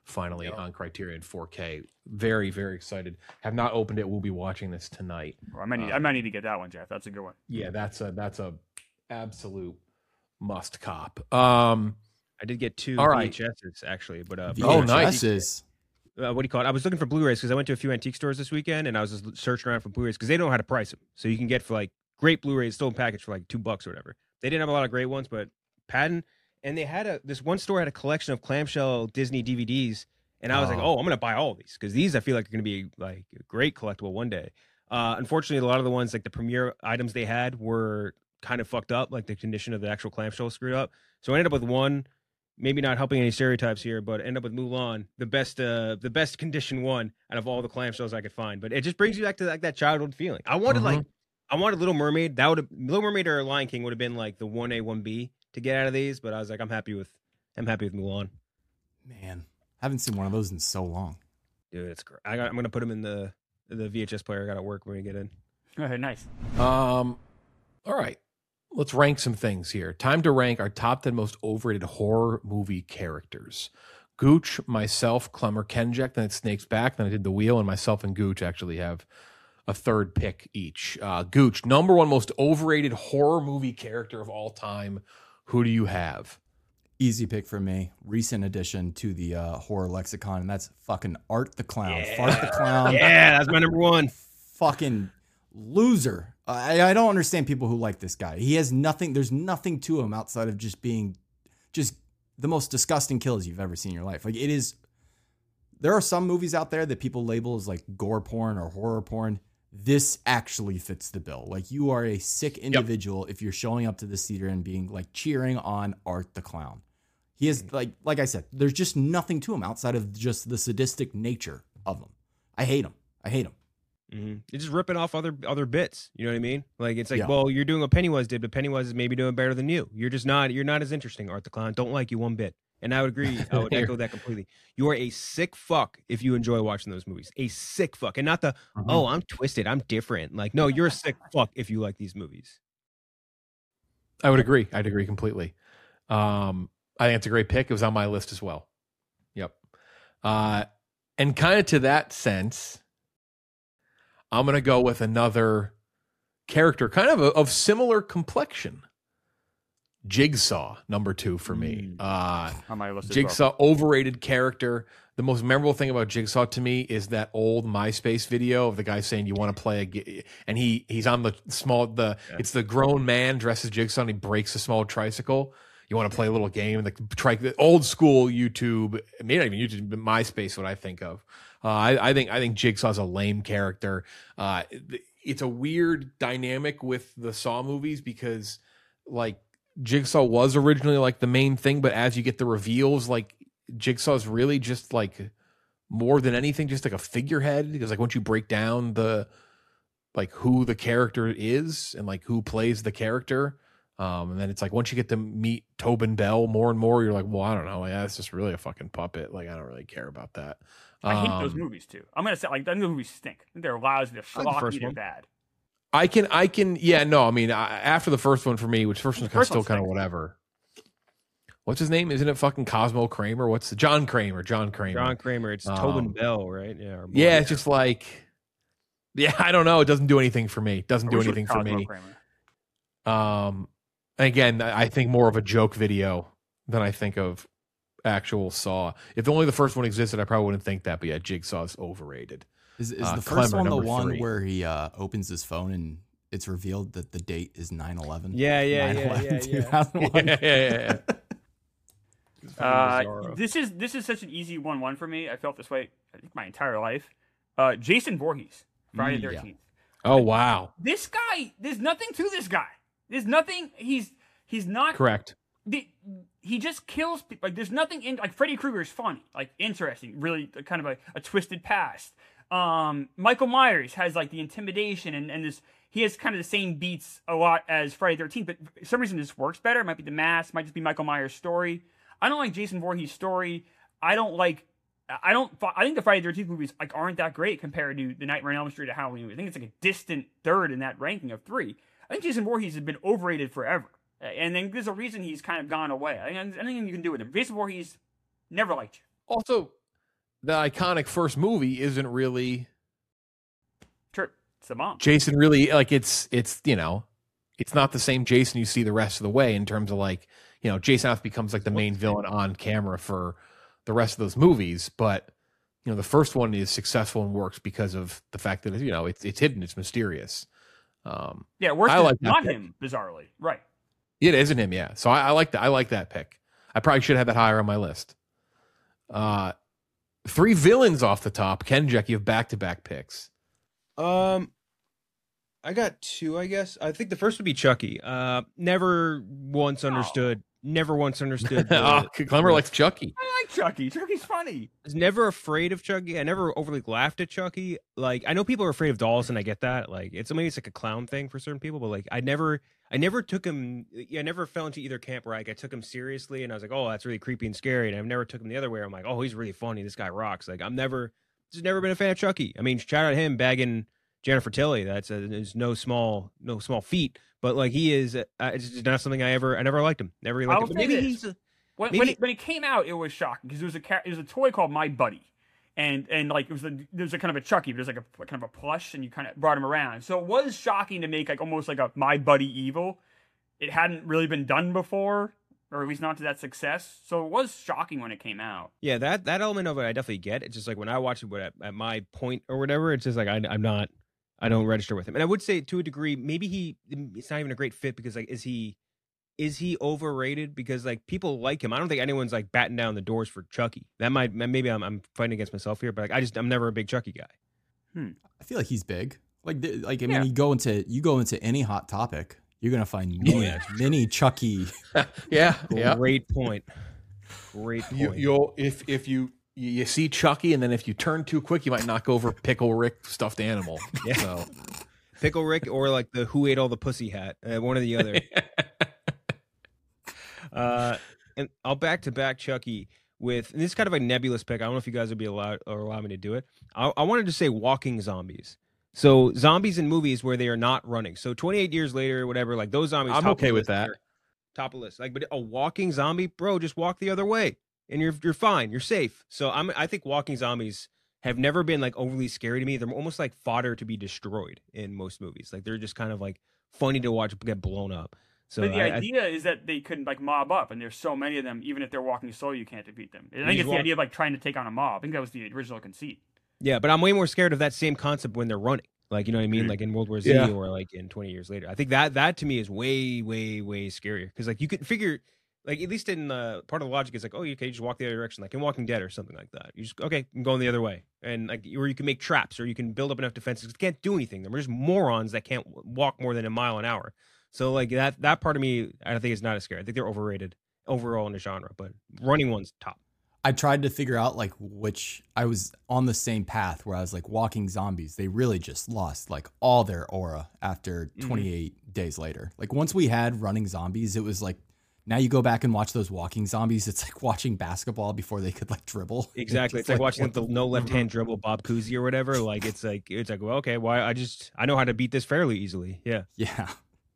finally Yep. on Criterion four K. Very, very excited. Have not opened it. We'll be watching this tonight. Well, I might need, Uh, I might need to get that one, Jeff. That's a good one. Yeah, that's a that's a absolute must cop. Um, I did get two All right. V H S's actually, but uh, Oh, nice. V H S's. uh, what do you call it? I was looking for Blu-rays because I went to a few antique stores this weekend and I was just searching around for Blu-rays because they don't know how to price them. So you can get for like great Blu-rays still in package for like two bucks or whatever. They didn't have a lot of great ones, but Patton and they had a this one store had a collection of clamshell Disney D V Ds, and I was like, Oh. oh, I'm gonna buy all of these because these I feel like are gonna be like a great collectible one day. Uh, unfortunately, a lot of the ones like the premiere items they had were kind of fucked up, like the condition of the actual clamshell was screwed up. So I ended up with one. Maybe not helping any stereotypes here, but end up with Mulan, the best, uh, the best condition one out of all the clamshells I could find. But it just brings you back to like that childhood feeling. I wanted Mhm. like, I wanted Little Mermaid. That would have Little Mermaid or Lion King would have been like the one A, one B to get out of these. But I was like, I'm happy with, I'm happy with Mulan. Man, haven't seen one of those in so long. Dude, it's great. I got, I'm gonna put them in the the V H S player I got at work when we get in. Okay, nice. Um, all right. Let's rank some things here. Time to rank our top ten most overrated horror movie characters. Gooch, myself, Clemmer, Kenjek, then it's Snake's Back, then I did the wheel, and myself and Gooch actually have a third pick each. Uh, Gooch, number one most overrated horror movie character of all time. Who do you have? Easy pick for me. Recent addition to the uh, horror lexicon, and that's fucking Art the Clown. Fart the Clown. Yeah, that's my number one. Fucking loser. I, I don't understand people who like this guy. He has nothing. There's nothing to him outside of just being just the most disgusting kills you've ever seen in your life. Like it is. There are some movies out there that people label as like gore porn or horror porn. This actually fits the bill. Like you are a sick individual if you're showing up to this theater and being like cheering on Art the Clown. He is like, like I said, there's just nothing to him outside of just the sadistic nature of him. I hate him. I hate him. Mm-hmm. You're just ripping off other other bits. You know what I mean? Like it's like, Yeah. well, you're doing what Pennywise did, but Pennywise is maybe doing better than you. You're just not. You're not as interesting, Art the Clown. Don't like you one bit. And I would agree. I would echo that completely. You are a sick fuck if you enjoy watching those movies. A sick fuck, and not the Mhm. oh, I'm twisted, I'm different. Like no, you're a sick fuck if you like these movies. I would agree. I'd agree completely. Um, I think it's a great pick. It was on my list as well. Yep. Uh, and kind of to that sense, I'm going to go with another character, kind of a, of similar complexion. Jigsaw, number two for me. Uh, On my list as Jigsaw, overrated character. The most memorable thing about Jigsaw to me is that old MySpace video of the guy saying you want to play a g-, and he he's on the small the Yeah. it's the grown man dressed as Jigsaw and he breaks a small tricycle. You want to play a little game, the tri- the old school YouTube, maybe not even YouTube, but MySpace. What I think of, uh, I, I think I think Jigsaw's a lame character. Uh, it's a weird dynamic with the Saw movies because like Jigsaw was originally like the main thing, but as you get the reveals, like Jigsaw's really just like more than anything, just like a figurehead. Because like once you break down the like who the character is and like who plays the character, um, and then it's like once you get to meet Tobin Bell more and more, you're like, well, I don't know, yeah, it's just really a fucking puppet. Like I don't really care about that. I hate those Um, movies too. I'm gonna say like those movies stink. I think they're lousy. They're like the floppy. first They're one. bad. I can, I can, yeah, no, I mean, I, after the first one for me, which first one's The first still one kind of stinks. whatever. What's his name? Isn't it fucking Cosmo Kramer? What's the John Kramer? John Kramer. John Kramer. It's Um, Tobin Bell, right? Yeah. or Yeah, Boy. it's just like, yeah, I don't know. It doesn't do anything for me. It doesn't I do wish it was anything for Cosmo me. Kramer. Um, again, I think more of a joke video than I think of actual Saw. If only the first one existed, I probably wouldn't think that. But yeah, Jigsaw's overrated. Is, is Uh, the first Clemmer, one the number one three. where he uh, opens his phone and it's revealed that the date is nine eleven? Yeah, yeah, yeah, yeah, yeah. two thousand one. yeah, yeah, yeah. It's fucking Uh, bizarro. this is this is such an easy one one for me. I felt this way I think my entire life. Uh, Jason Voorhees, Friday the Mm, yeah. Thirteenth. Oh wow, This guy, there's nothing to this guy. There's nothing. He's he's not. correct. The, he just kills people. Like there's nothing in like Freddy Krueger is funny, like interesting, really uh, kind of a, a twisted past. Um, Michael Myers has like the intimidation and and this. He has kind of the same beats a lot as Friday the Thirteenth, but for some reason this works better. It might be the mask, might just be Michael Myers' story. I don't like Jason Voorhees' story. I don't like. I don't. I think the Friday the Thirteenth movies like aren't that great compared to the Nightmare on Elm Street or Halloween movie. I think it's like a distant third in that ranking of three. I think Jason Voorhees has been overrated forever, and then there's a reason he's kind of gone away. I think anything you can do with him. Jason Voorhees never liked you. Also, the iconic first movie isn't really Sure, it's the mom. Jason. Really, like it's it's you know, it's not the same Jason you see the rest of the way in terms of like you know, Jason House becomes like the main villain on camera for the rest of those movies, but you know, the first one is successful and works because of the fact that you know it's it's hidden, it's mysterious. Um, Yeah, it works. I like that not pick. him, bizarrely. Right. It isn't him, yeah. So I, I like that. I like that pick. I probably should have that higher on my list. Uh, three villains off the top. Ken, Jack, you have back-to-back picks. Um, I got two, I guess. I think the first would be Chucky. Uh, never once understood. Never once understood. The, oh, Clemmer likes Chucky. I like Chucky. Chucky's funny. I was never afraid of Chucky. I never overly laughed at Chucky. Like, I know people are afraid of dolls, and I get that. Like, it's maybe it's like a clown thing for certain people, but like, I never, I never took him. I never fell into either camp where like I took him seriously, and I was like, oh, that's really creepy and scary. And I've never took him the other way. I'm like, oh, he's really funny. This guy rocks. Like, I'm never, just never been a fan of Chucky. I mean, shout out to him bagging Jennifer Tilly. That's a, is no small, no small feat. But like he is, uh, it's just not something I ever, I never liked him. Never really liked I'll him. But say maybe this. he's. A, When, Maybe- when, it, when it came out, it was shocking because it was a car- it was a toy called My Buddy, and and like it was a there was a kind of a Chucky, but there's like a kind of a plush, and you kind of brought him around. So it was shocking to make like almost like a My Buddy evil. It hadn't really been done before, or at least not to that success. So it was shocking when it came out. Yeah, that that element of it I definitely get. It's just like when I watch it at, at my point or whatever, it's just like I, I'm not, I don't register with him. And I would say to a degree, maybe he, it's not even a great fit because like, is he, is he overrated? Because like people like him. I don't think anyone's like batting down the doors for Chucky. That might, maybe I'm, I'm fighting against myself here, but like, I just, I'm never a big Chucky guy. I feel like he's big. Like, th- like I mean, Yeah. you go into you go into any hot topic, you're gonna find many, yeah. many Chucky. Yeah, yeah. Great point. Great point. You, you'll if if you you see Chucky, and then if you turn too quick, you might knock over Pickle Rick stuffed animal. Yeah. So Pickle Rick or like the Who Ate All the Pussy hat, uh, one or the other. Uh, and I'll back to back Chucky with, and this is kind of a nebulous pick. I don't know if you guys would be allowed or allow me to do it. I, I wanted to say walking zombies. So zombies in movies where they are not running. So twenty-eight years later, whatever, like those zombies. I'm top of okay the with list that. are Top of the list. Like, but a walking zombie, bro, just walk the other way and you're you're fine. You're safe. So I'm I think walking zombies have never been like overly scary to me. They're almost like fodder to be destroyed in most movies. Like they're just kind of like funny to watch get blown up. So but the I, I- idea is that they couldn't like mob up, and there's so many of them. Even if they're walking slow, you can't defeat them. I think just it's the walk- idea of like trying to take on a mob. I think that was the original conceit. yeah, but I'm way more scared of that same concept when they're running. Like, you know what I mean? Like in World War Z Yeah. or like in twenty years later. I think that that to me is way, way, way scarier. Because like you could figure, like at least in uh, part of the logic is like, oh, you can just walk the other direction, like in Walking Dead or something like that. You just okay, I'm going the other way, and like or you can make traps or you can build up enough defenses. They can't do anything. They're just morons that can't w- walk more than a mile an hour. So like that that part of me, I don't think is not as scary. I think they're overrated overall in the genre, but running one's top. I tried to figure out like which I was on the same path where I was like walking zombies. They really just lost like all their aura after twenty-eight days later. Like once we had running zombies, it was like now you go back and watch those walking zombies. It's like watching basketball before they could like dribble. Exactly. It's just like watching what the no left hand dribble Bob Cousy or whatever. Like it's like it's like well, okay, why I just I know how to beat this fairly easily. Yeah. Yeah.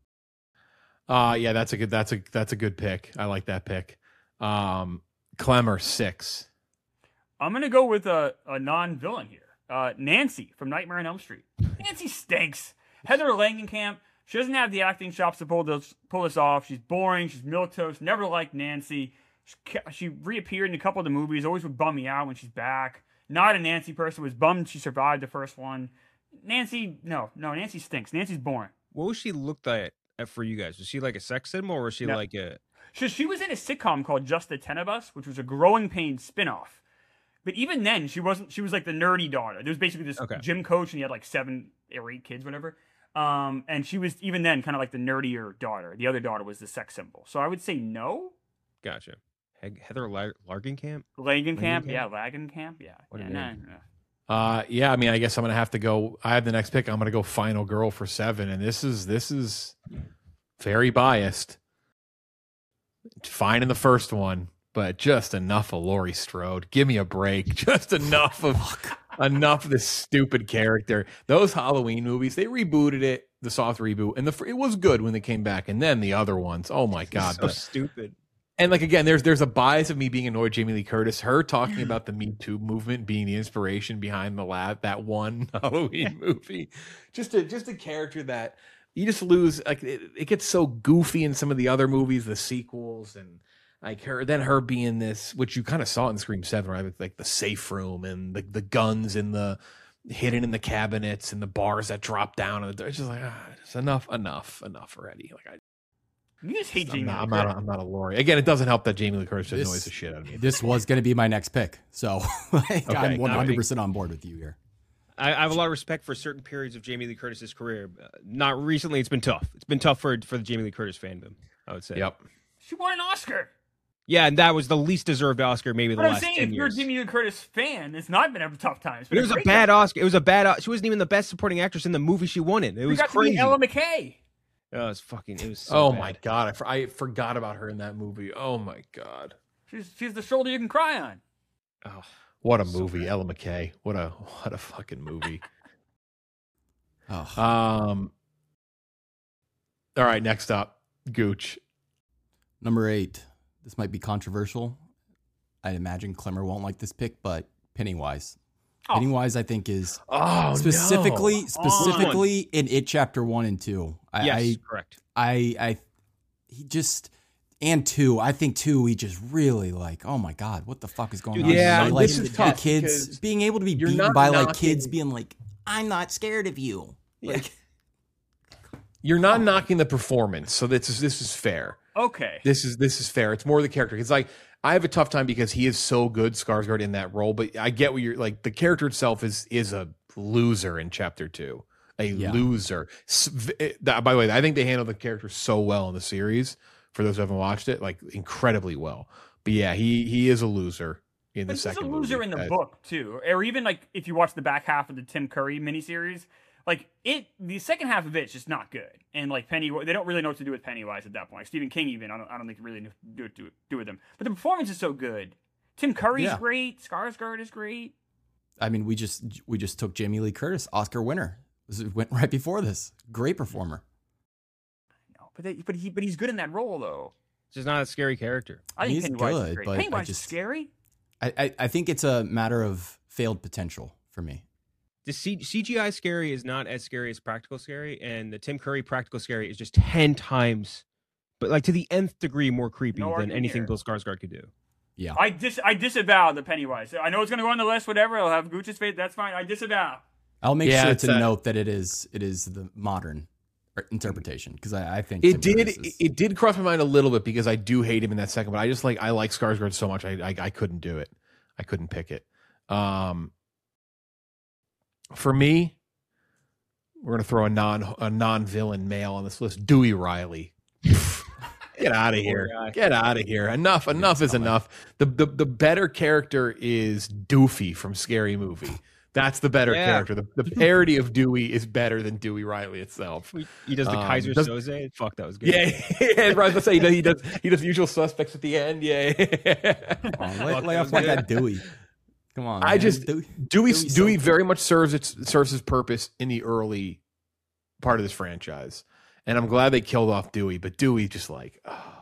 uh yeah, that's a good that's a that's a good pick. I like that pick. Um Clemmer six. I'm gonna go with a, a non-villain here. Uh, Nancy from Nightmare on Elm Street. Nancy stinks. Heather Langenkamp. She doesn't have the acting chops to pull this pull this off. She's boring. She's milquetoast. Never liked Nancy. She, ca- she reappeared in a couple of the movies. Always would bum me out when she's back. Not a Nancy person. Was bummed she survived the first one. Nancy, no, no. Nancy stinks. Nancy's boring. What was she looked like at for you guys? Was she like a sex symbol or was she No. like a So she was in a sitcom called Just the Ten of Us, which was a Growing Pains spinoff. But even then, she wasn't. She was like the nerdy daughter. There was basically this Okay. gym coach, and he had like seven or eight kids, whatever. Um, and she was even then kind of like the nerdier daughter. The other daughter was the sex symbol. So I would say no. gotcha. He- Heather Lar- Largenkamp? Lagenkamp, Langenkamp? yeah, Lagenkamp, yeah. What a yeah, name. no, no. Uh yeah, I mean I guess I'm gonna have to go. I have the next pick. I'm gonna go Final Girl for seven, and this is this is very biased. Fine in the first one, but just enough of Laurie Strode. Give me a break. Just enough of enough of this stupid character. Those Halloween movies, they rebooted it, the soft reboot, and the fr- it was good when they came back, and then the other ones. Oh my god! So but stupid. And like again, there's there's a bias of me being annoyed with Jamie Lee Curtis. Her talking about the Me Too movement being the inspiration behind the lab that one Halloween movie. Just a just a character that you just lose. Like it, it gets so goofy in some of the other movies, the sequels, and like her then her being this, which you kind of saw in Scream Seven, right? With like the safe room and the the guns in the hidden in the cabinets and the bars that drop down. And it's just like ah, it's enough, enough, enough already. Like I. You just hate I'm Jamie not, Lee I'm, Curtis. not a, I'm not a Laurie. Again, it doesn't help that Jamie Lee Curtis This- annoys the shit out of me. This was going to be my next pick. So like, Okay, I'm now one hundred percent on board with you here. I, I have a lot of respect for certain periods of Jamie Lee Curtis's career. Uh, not recently. It's been tough. It's been tough for for the Jamie Lee Curtis fandom, I would say. Yep. She won an Oscar. Yeah, and that was the least deserved Oscar maybe the But I'm last saying, ten if you're a years. Jamie Lee Curtis fan, it's not been a tough time. It's But been it was a great bad time. Oscar. It was a bad. O- She wasn't even the best supporting actress in the movie she won in. It We was got crazy. to meet Ella McKay. Oh, it was fucking. It was. So Oh bad. my god, I, for, I forgot about her in that movie. Oh my god, She's she's the shoulder you can cry on. Oh, what a So movie, bad. Ella McKay. What a what a fucking movie. Oh, um. All right, next up, Gooch. number eight. This might be controversial. I imagine Clemmer won't like this pick, but Pennywise. Oh. Pennywise, I think, is Oh specifically no. specifically in It Chapter One and Two. I, yes, I correct. I I he just and two. I think two. He just really like. Oh my god, what the fuck is going Dude, on? yeah, He, like, this is the tough kids because being able to be you're beaten not by like knocking- kids being like, I'm not scared of you. Like, You're not knocking the performance, so this is this is fair. Okay. This is this is fair. It's more the character. It's like I have a tough time because he is so good, Skarsgård, in that role. But I get what you're like. The character itself is is a loser in chapter two. A Yeah. loser. S- v- eh, that- By the way, I think they handled the character so well in the series. For those who haven't watched it, like incredibly well. But yeah, he he is a loser in the But he's second a loser movie. in the Uh, book too, or even like if you watch the back half of the Tim Curry miniseries, like it, the second half of it's just not good. And like Penny, they don't really know what to do with Pennywise at that point. Like Stephen King, even I don't, I don't think really knew do it do, do with them. But the performance is so good. Tim Curry's Yeah. great. Skarsgård is great. I mean, we just we just took Jamie Lee Curtis, Oscar winner. This went right before this. Great performer. No, but they, but he but he's good in that role though. It's just not a scary character. I think He's Pennywise is good, great. but I Pennywise just- is scary. I, I I think it's a matter of failed potential for me. The C- CGI scary is not as scary as practical scary, and the Tim Curry practical scary is just ten times, but like to the nth degree more creepy No than argument anything here. Bill Skarsgård could do. Yeah. I dis I disavow the Pennywise. I know it's gonna go on the list. Whatever. I'll have Gooch's face. That's fine. I disavow. I'll make Yeah, sure it's to a- note that it is it is the modern interpretation because I, I think It Tim did. Curtis is- It did cross my mind a little bit because I do hate him in that second, but I just like I like Skarsgård so much. I I, I couldn't do it. I couldn't pick it. Um, for me, we're gonna throw a non a non villain male on this list. Dewey Riley. Get out of here. guy. Get out of here. Enough. Enough is coming. enough. The, the the better character is Doofy from Scary Movie. That's the better Yeah. character. The, the parody of Dewey is better than Dewey Riley itself. He does the Um, Kaiser does- Soze. Fuck, that was good. Yeah, yeah, I was about to say he does, he does he does Usual Suspects at the end. Yeah, Come on, lay, Fuck, lay that off was my good. guy Dewey. Come on, I man. just- Dewey, Dewey Dewey's Dewey so- very much serves its serves his purpose in the early part of this franchise, and I'm glad they killed off Dewey. But Dewey just like, oh,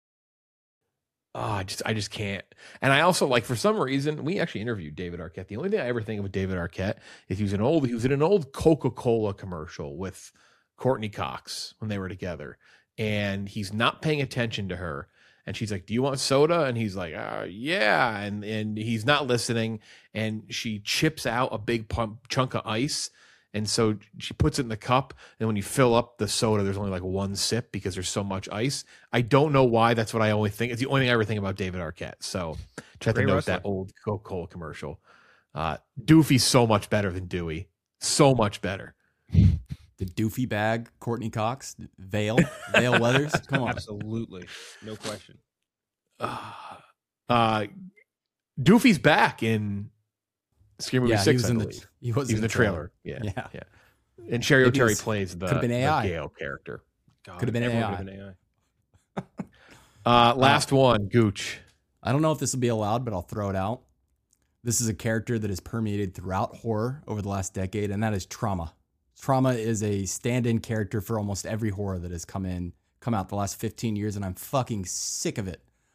oh, I just I just can't. And I also like for some reason we actually interviewed David Arquette. The only thing I ever think of with David Arquette is he was an old he was in an old Coca-Cola commercial with Courtney Cox when they were together, and he's not paying attention to her. And she's like, "Do you want soda?" And he's like, uh, "Yeah." And and he's not listening. And she chips out a big pump, chunk of ice, and so she puts it in the cup. And when you fill up the soda, there's only like one sip because there's so much ice. I don't know why. That's what I only think. It's the only thing I ever think about David Arquette. So try to Great note wrestler. that old Coca-Cola commercial. Uh, Doofy's so much better than Dewey. So much better. the doofy bag, Courtney Cox, Vale, Vale Weathers. Come on, Absolutely, no question. Uh, uh, Doofy's back in Scary Movie yeah, he Six. was I in the believe. he was He was in the trailer. Yeah, Yeah. yeah. And Sherry Maybe it O'Terry was- plays the, could've been the A I. Gale character. God, Could've been everyone A I. could've been A I. Uh, last one, Gooch. I don't know if this will be allowed, but I'll throw it out. This is a character that has permeated throughout horror over the last decade, and that is Trauma. Trauma is a stand-in character for almost every horror that has come in, come out the last fifteen years, and I'm fucking sick of it.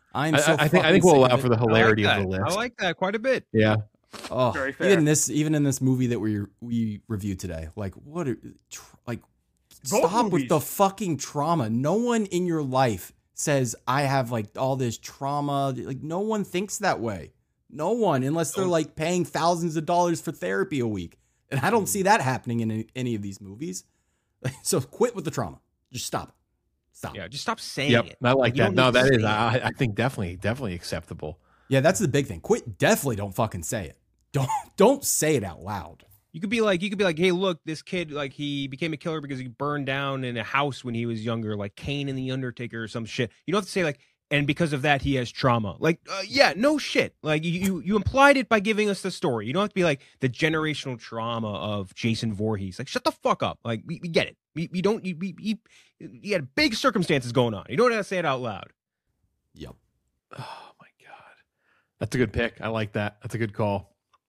I'm I, so I think I fucking think we'll sick allow of for it. the hilarity I like of the that. list. I like that quite a bit. Yeah. Oh, Very fair. even this, even in this movie that we we reviewed today, like what, are, tr- like Both stop with movies. the fucking trauma. No one in your life says I have like all this trauma. Like no one thinks that way. No one, unless they're like paying thousands of dollars for therapy a week, and I don't see that happening in any, any of these movies. So quit with the trauma. Just stop it. Stop. Yeah, just stop saying Yep. it. I like You that. don't No, need to that is say it. I, I think definitely definitely acceptable. Yeah, that's the big thing. Quit. Definitely don't fucking say it. Don't don't say it out loud. You could be like, you could be like, hey, look, this kid, like, he became a killer because he burned down in a house when he was younger, like Kane and the Undertaker or some shit. You don't have to say like, and because of that, he has trauma. Like, uh, yeah, no shit. Like, you, you you implied it by giving us the story. You don't have to be like the generational trauma of Jason Voorhees. Like, shut the fuck up. Like, we, we get it. We, we don't. You, we, you, you had big circumstances going on. You don't have to say it out loud. Yep. Oh my god, that's a good pick. I like that. That's a good call.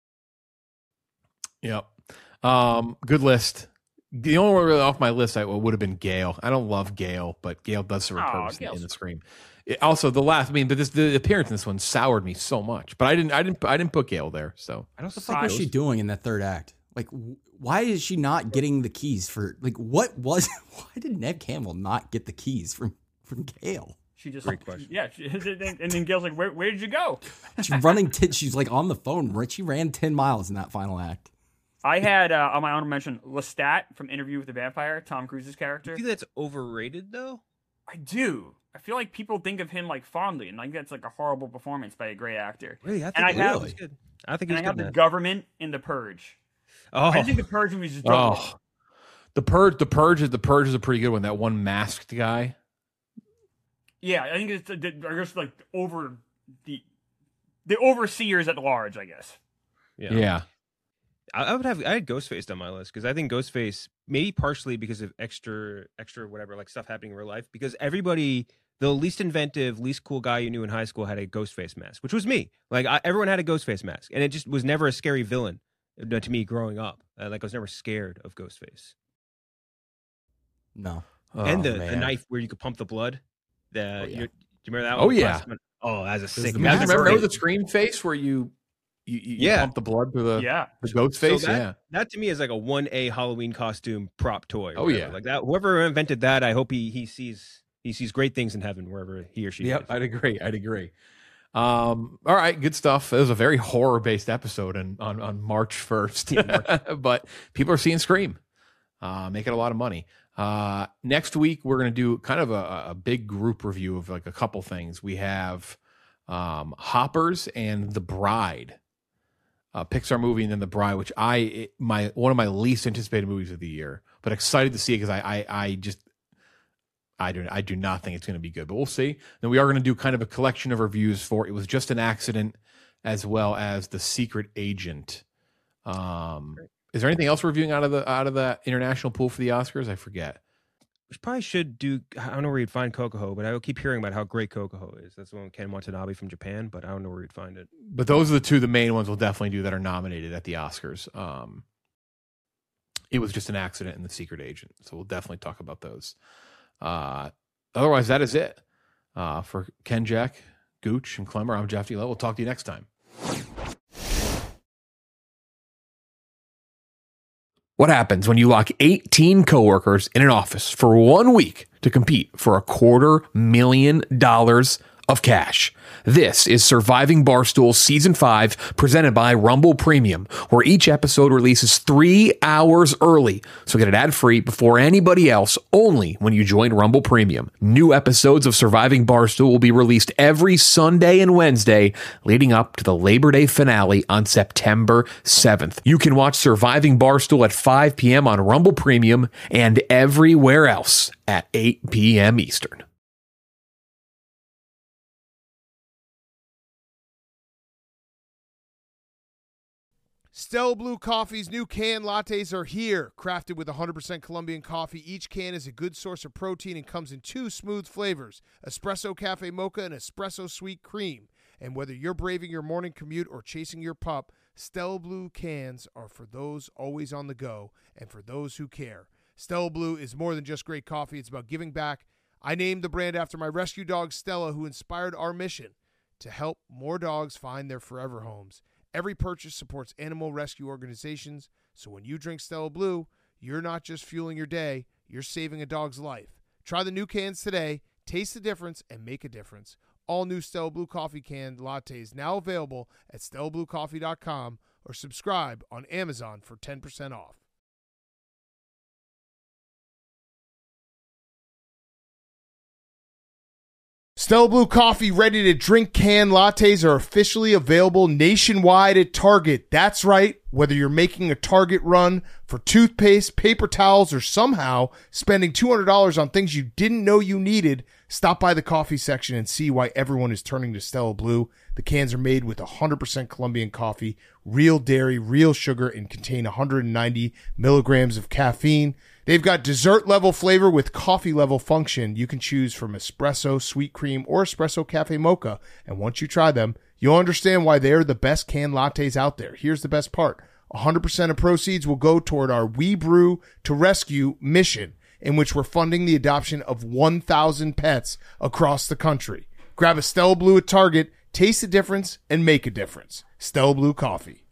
Yep. Um, good list. The only one really off my list I would have been Gale. I don't love Gale, but Gale does serve a Aw, purpose in, Gale's- in the Scream. It- also, the last, I mean, but this the appearance in this one soured me so much. But I didn't, I didn't, I didn't put Gale there. So I don't What the fuck was Size. she doing in that third act? Like, w- why is she not getting the keys for? Like, what was? Why did Neve Campbell not get the keys from from Gale? She just Great question. Yeah, she, and, and then Gail's like, "Where where did you go?" She's running. T- she's like on the phone. Right? She ran ten miles in that final act. I had uh, on my honorable mention Lestat from Interview with the Vampire, Tom Cruise's I character. think that's overrated, though. I do. I feel like people think of him like fondly, and like that's like a horrible performance by a great actor. Really? I think And I he have- was good. I think And he's I have good. the in that. government in The Purge. Oh, I think The Purge movies just don't. oh, the purge, the purge, is the purge is a pretty good one. That one masked guy. Yeah, I think it's I guess like over the the overseers at large. I guess. yeah. Yeah. I, I would have I had Ghostface on my list because I think Ghostface, maybe partially because of extra extra whatever like stuff happening in real life, because everybody, the least inventive, least cool guy you knew in high school had a Ghostface mask, which was me. Like I, everyone had a Ghostface mask, and it just was never a scary villain uh, to me growing up. Uh, like I was never scared of Ghostface. No. and Oh, the, the man. knife where you could pump the blood. The yeah. you, do you remember that? Oh, one? yeah. Oh, that's a sick. the You guys mask. remember, remember great. the Scream face where you you, you Yeah. pump the blood through the Yeah. the ghost So face? that, yeah. that to me is like a one A Halloween costume prop toy. or Oh, whatever. yeah. like that. Whoever invented that, I hope he he sees he sees great things in heaven wherever he or she. Yep, is. I'd agree. I'd agree. Um, all right, good stuff. It was a very horror based episode and on, on March first. But people are seeing Scream. Uh, making a lot of money. Uh, next week we're gonna do kind of a, a big group review of like a couple things. We have um Hoppers and The Bride. Uh, Pixar movie and then The Bride, which I it, my one of my least anticipated movies of the year, but excited to see it because I, I I just I do I do not think it's going to be good, but we'll see. Then we are going to do kind of a collection of reviews for It Was Just an Accident, as well as The Secret Agent. Um, is there anything else we're reviewing out of the out of the international pool for the Oscars? I forget. We probably should do. I don't know where you'd find Kokoho, but I will keep hearing about how great Kokoho is. That's the one with Ken Watanabe from Japan, but I don't know where you'd find it. But those are the two the main ones we'll definitely do that are nominated at the Oscars. Um, It Was Just an Accident and The Secret Agent, so we'll definitely talk about those. Uh, otherwise, that is it uh, for Ken, Jack, Gooch, and Clemmer. I'm Jeff D. Lowe. We'll talk to you next time. What happens when you lock eighteen coworkers in an office for one week to compete for a quarter million dollars of cash? This is Surviving Barstool Season five, presented by Rumble Premium, where each episode releases three hours early. So get it ad-free before anybody else, only when you join Rumble Premium. New episodes of Surviving Barstool will be released every Sunday and Wednesday, leading up to the Labor Day finale on September seventh. You can watch Surviving Barstool at five p.m. on Rumble Premium and everywhere else at eight p.m. Eastern. Stella Blue Coffee's new can lattes are here. Crafted with one hundred percent Colombian coffee, each can is a good source of protein and comes in two smooth flavors, Espresso Cafe Mocha and Espresso Sweet Cream. And whether you're braving your morning commute or chasing your pup, Stella Blue cans are for those always on the go and for those who care. Stella Blue is more than just great coffee. It's about giving back I named the brand after my rescue dog, Stella, who inspired our mission to help more dogs find their forever homes. Every purchase supports animal rescue organizations, so when you drink Stella Blue, you're not just fueling your day, you're saving a dog's life. Try the new cans today, taste the difference, and make a difference. All new Stella Blue coffee can lattes now available at stella blue coffee dot com or subscribe on Amazon for ten percent off. Stella Blue Coffee ready-to-drink can lattes are officially available nationwide at Target. That's right. Whether you're making a Target run for toothpaste, paper towels, or somehow spending two hundred dollars on things you didn't know you needed, stop by the coffee section and see why everyone is turning to Stella Blue. The cans are made with one hundred percent Colombian coffee, real dairy, real sugar, and contain one hundred ninety milligrams of caffeine. They've got dessert-level flavor with coffee-level function. You can choose from espresso, sweet cream, or espresso cafe mocha. And once you try them, you'll understand why they're the best canned lattes out there. Here's the best part. one hundred percent of proceeds will go toward our We Brew to Rescue mission, in which we're funding the adoption of one thousand pets across the country. Grab a Stella Blue at Target, taste the difference, and make a difference. Stella Blue Coffee.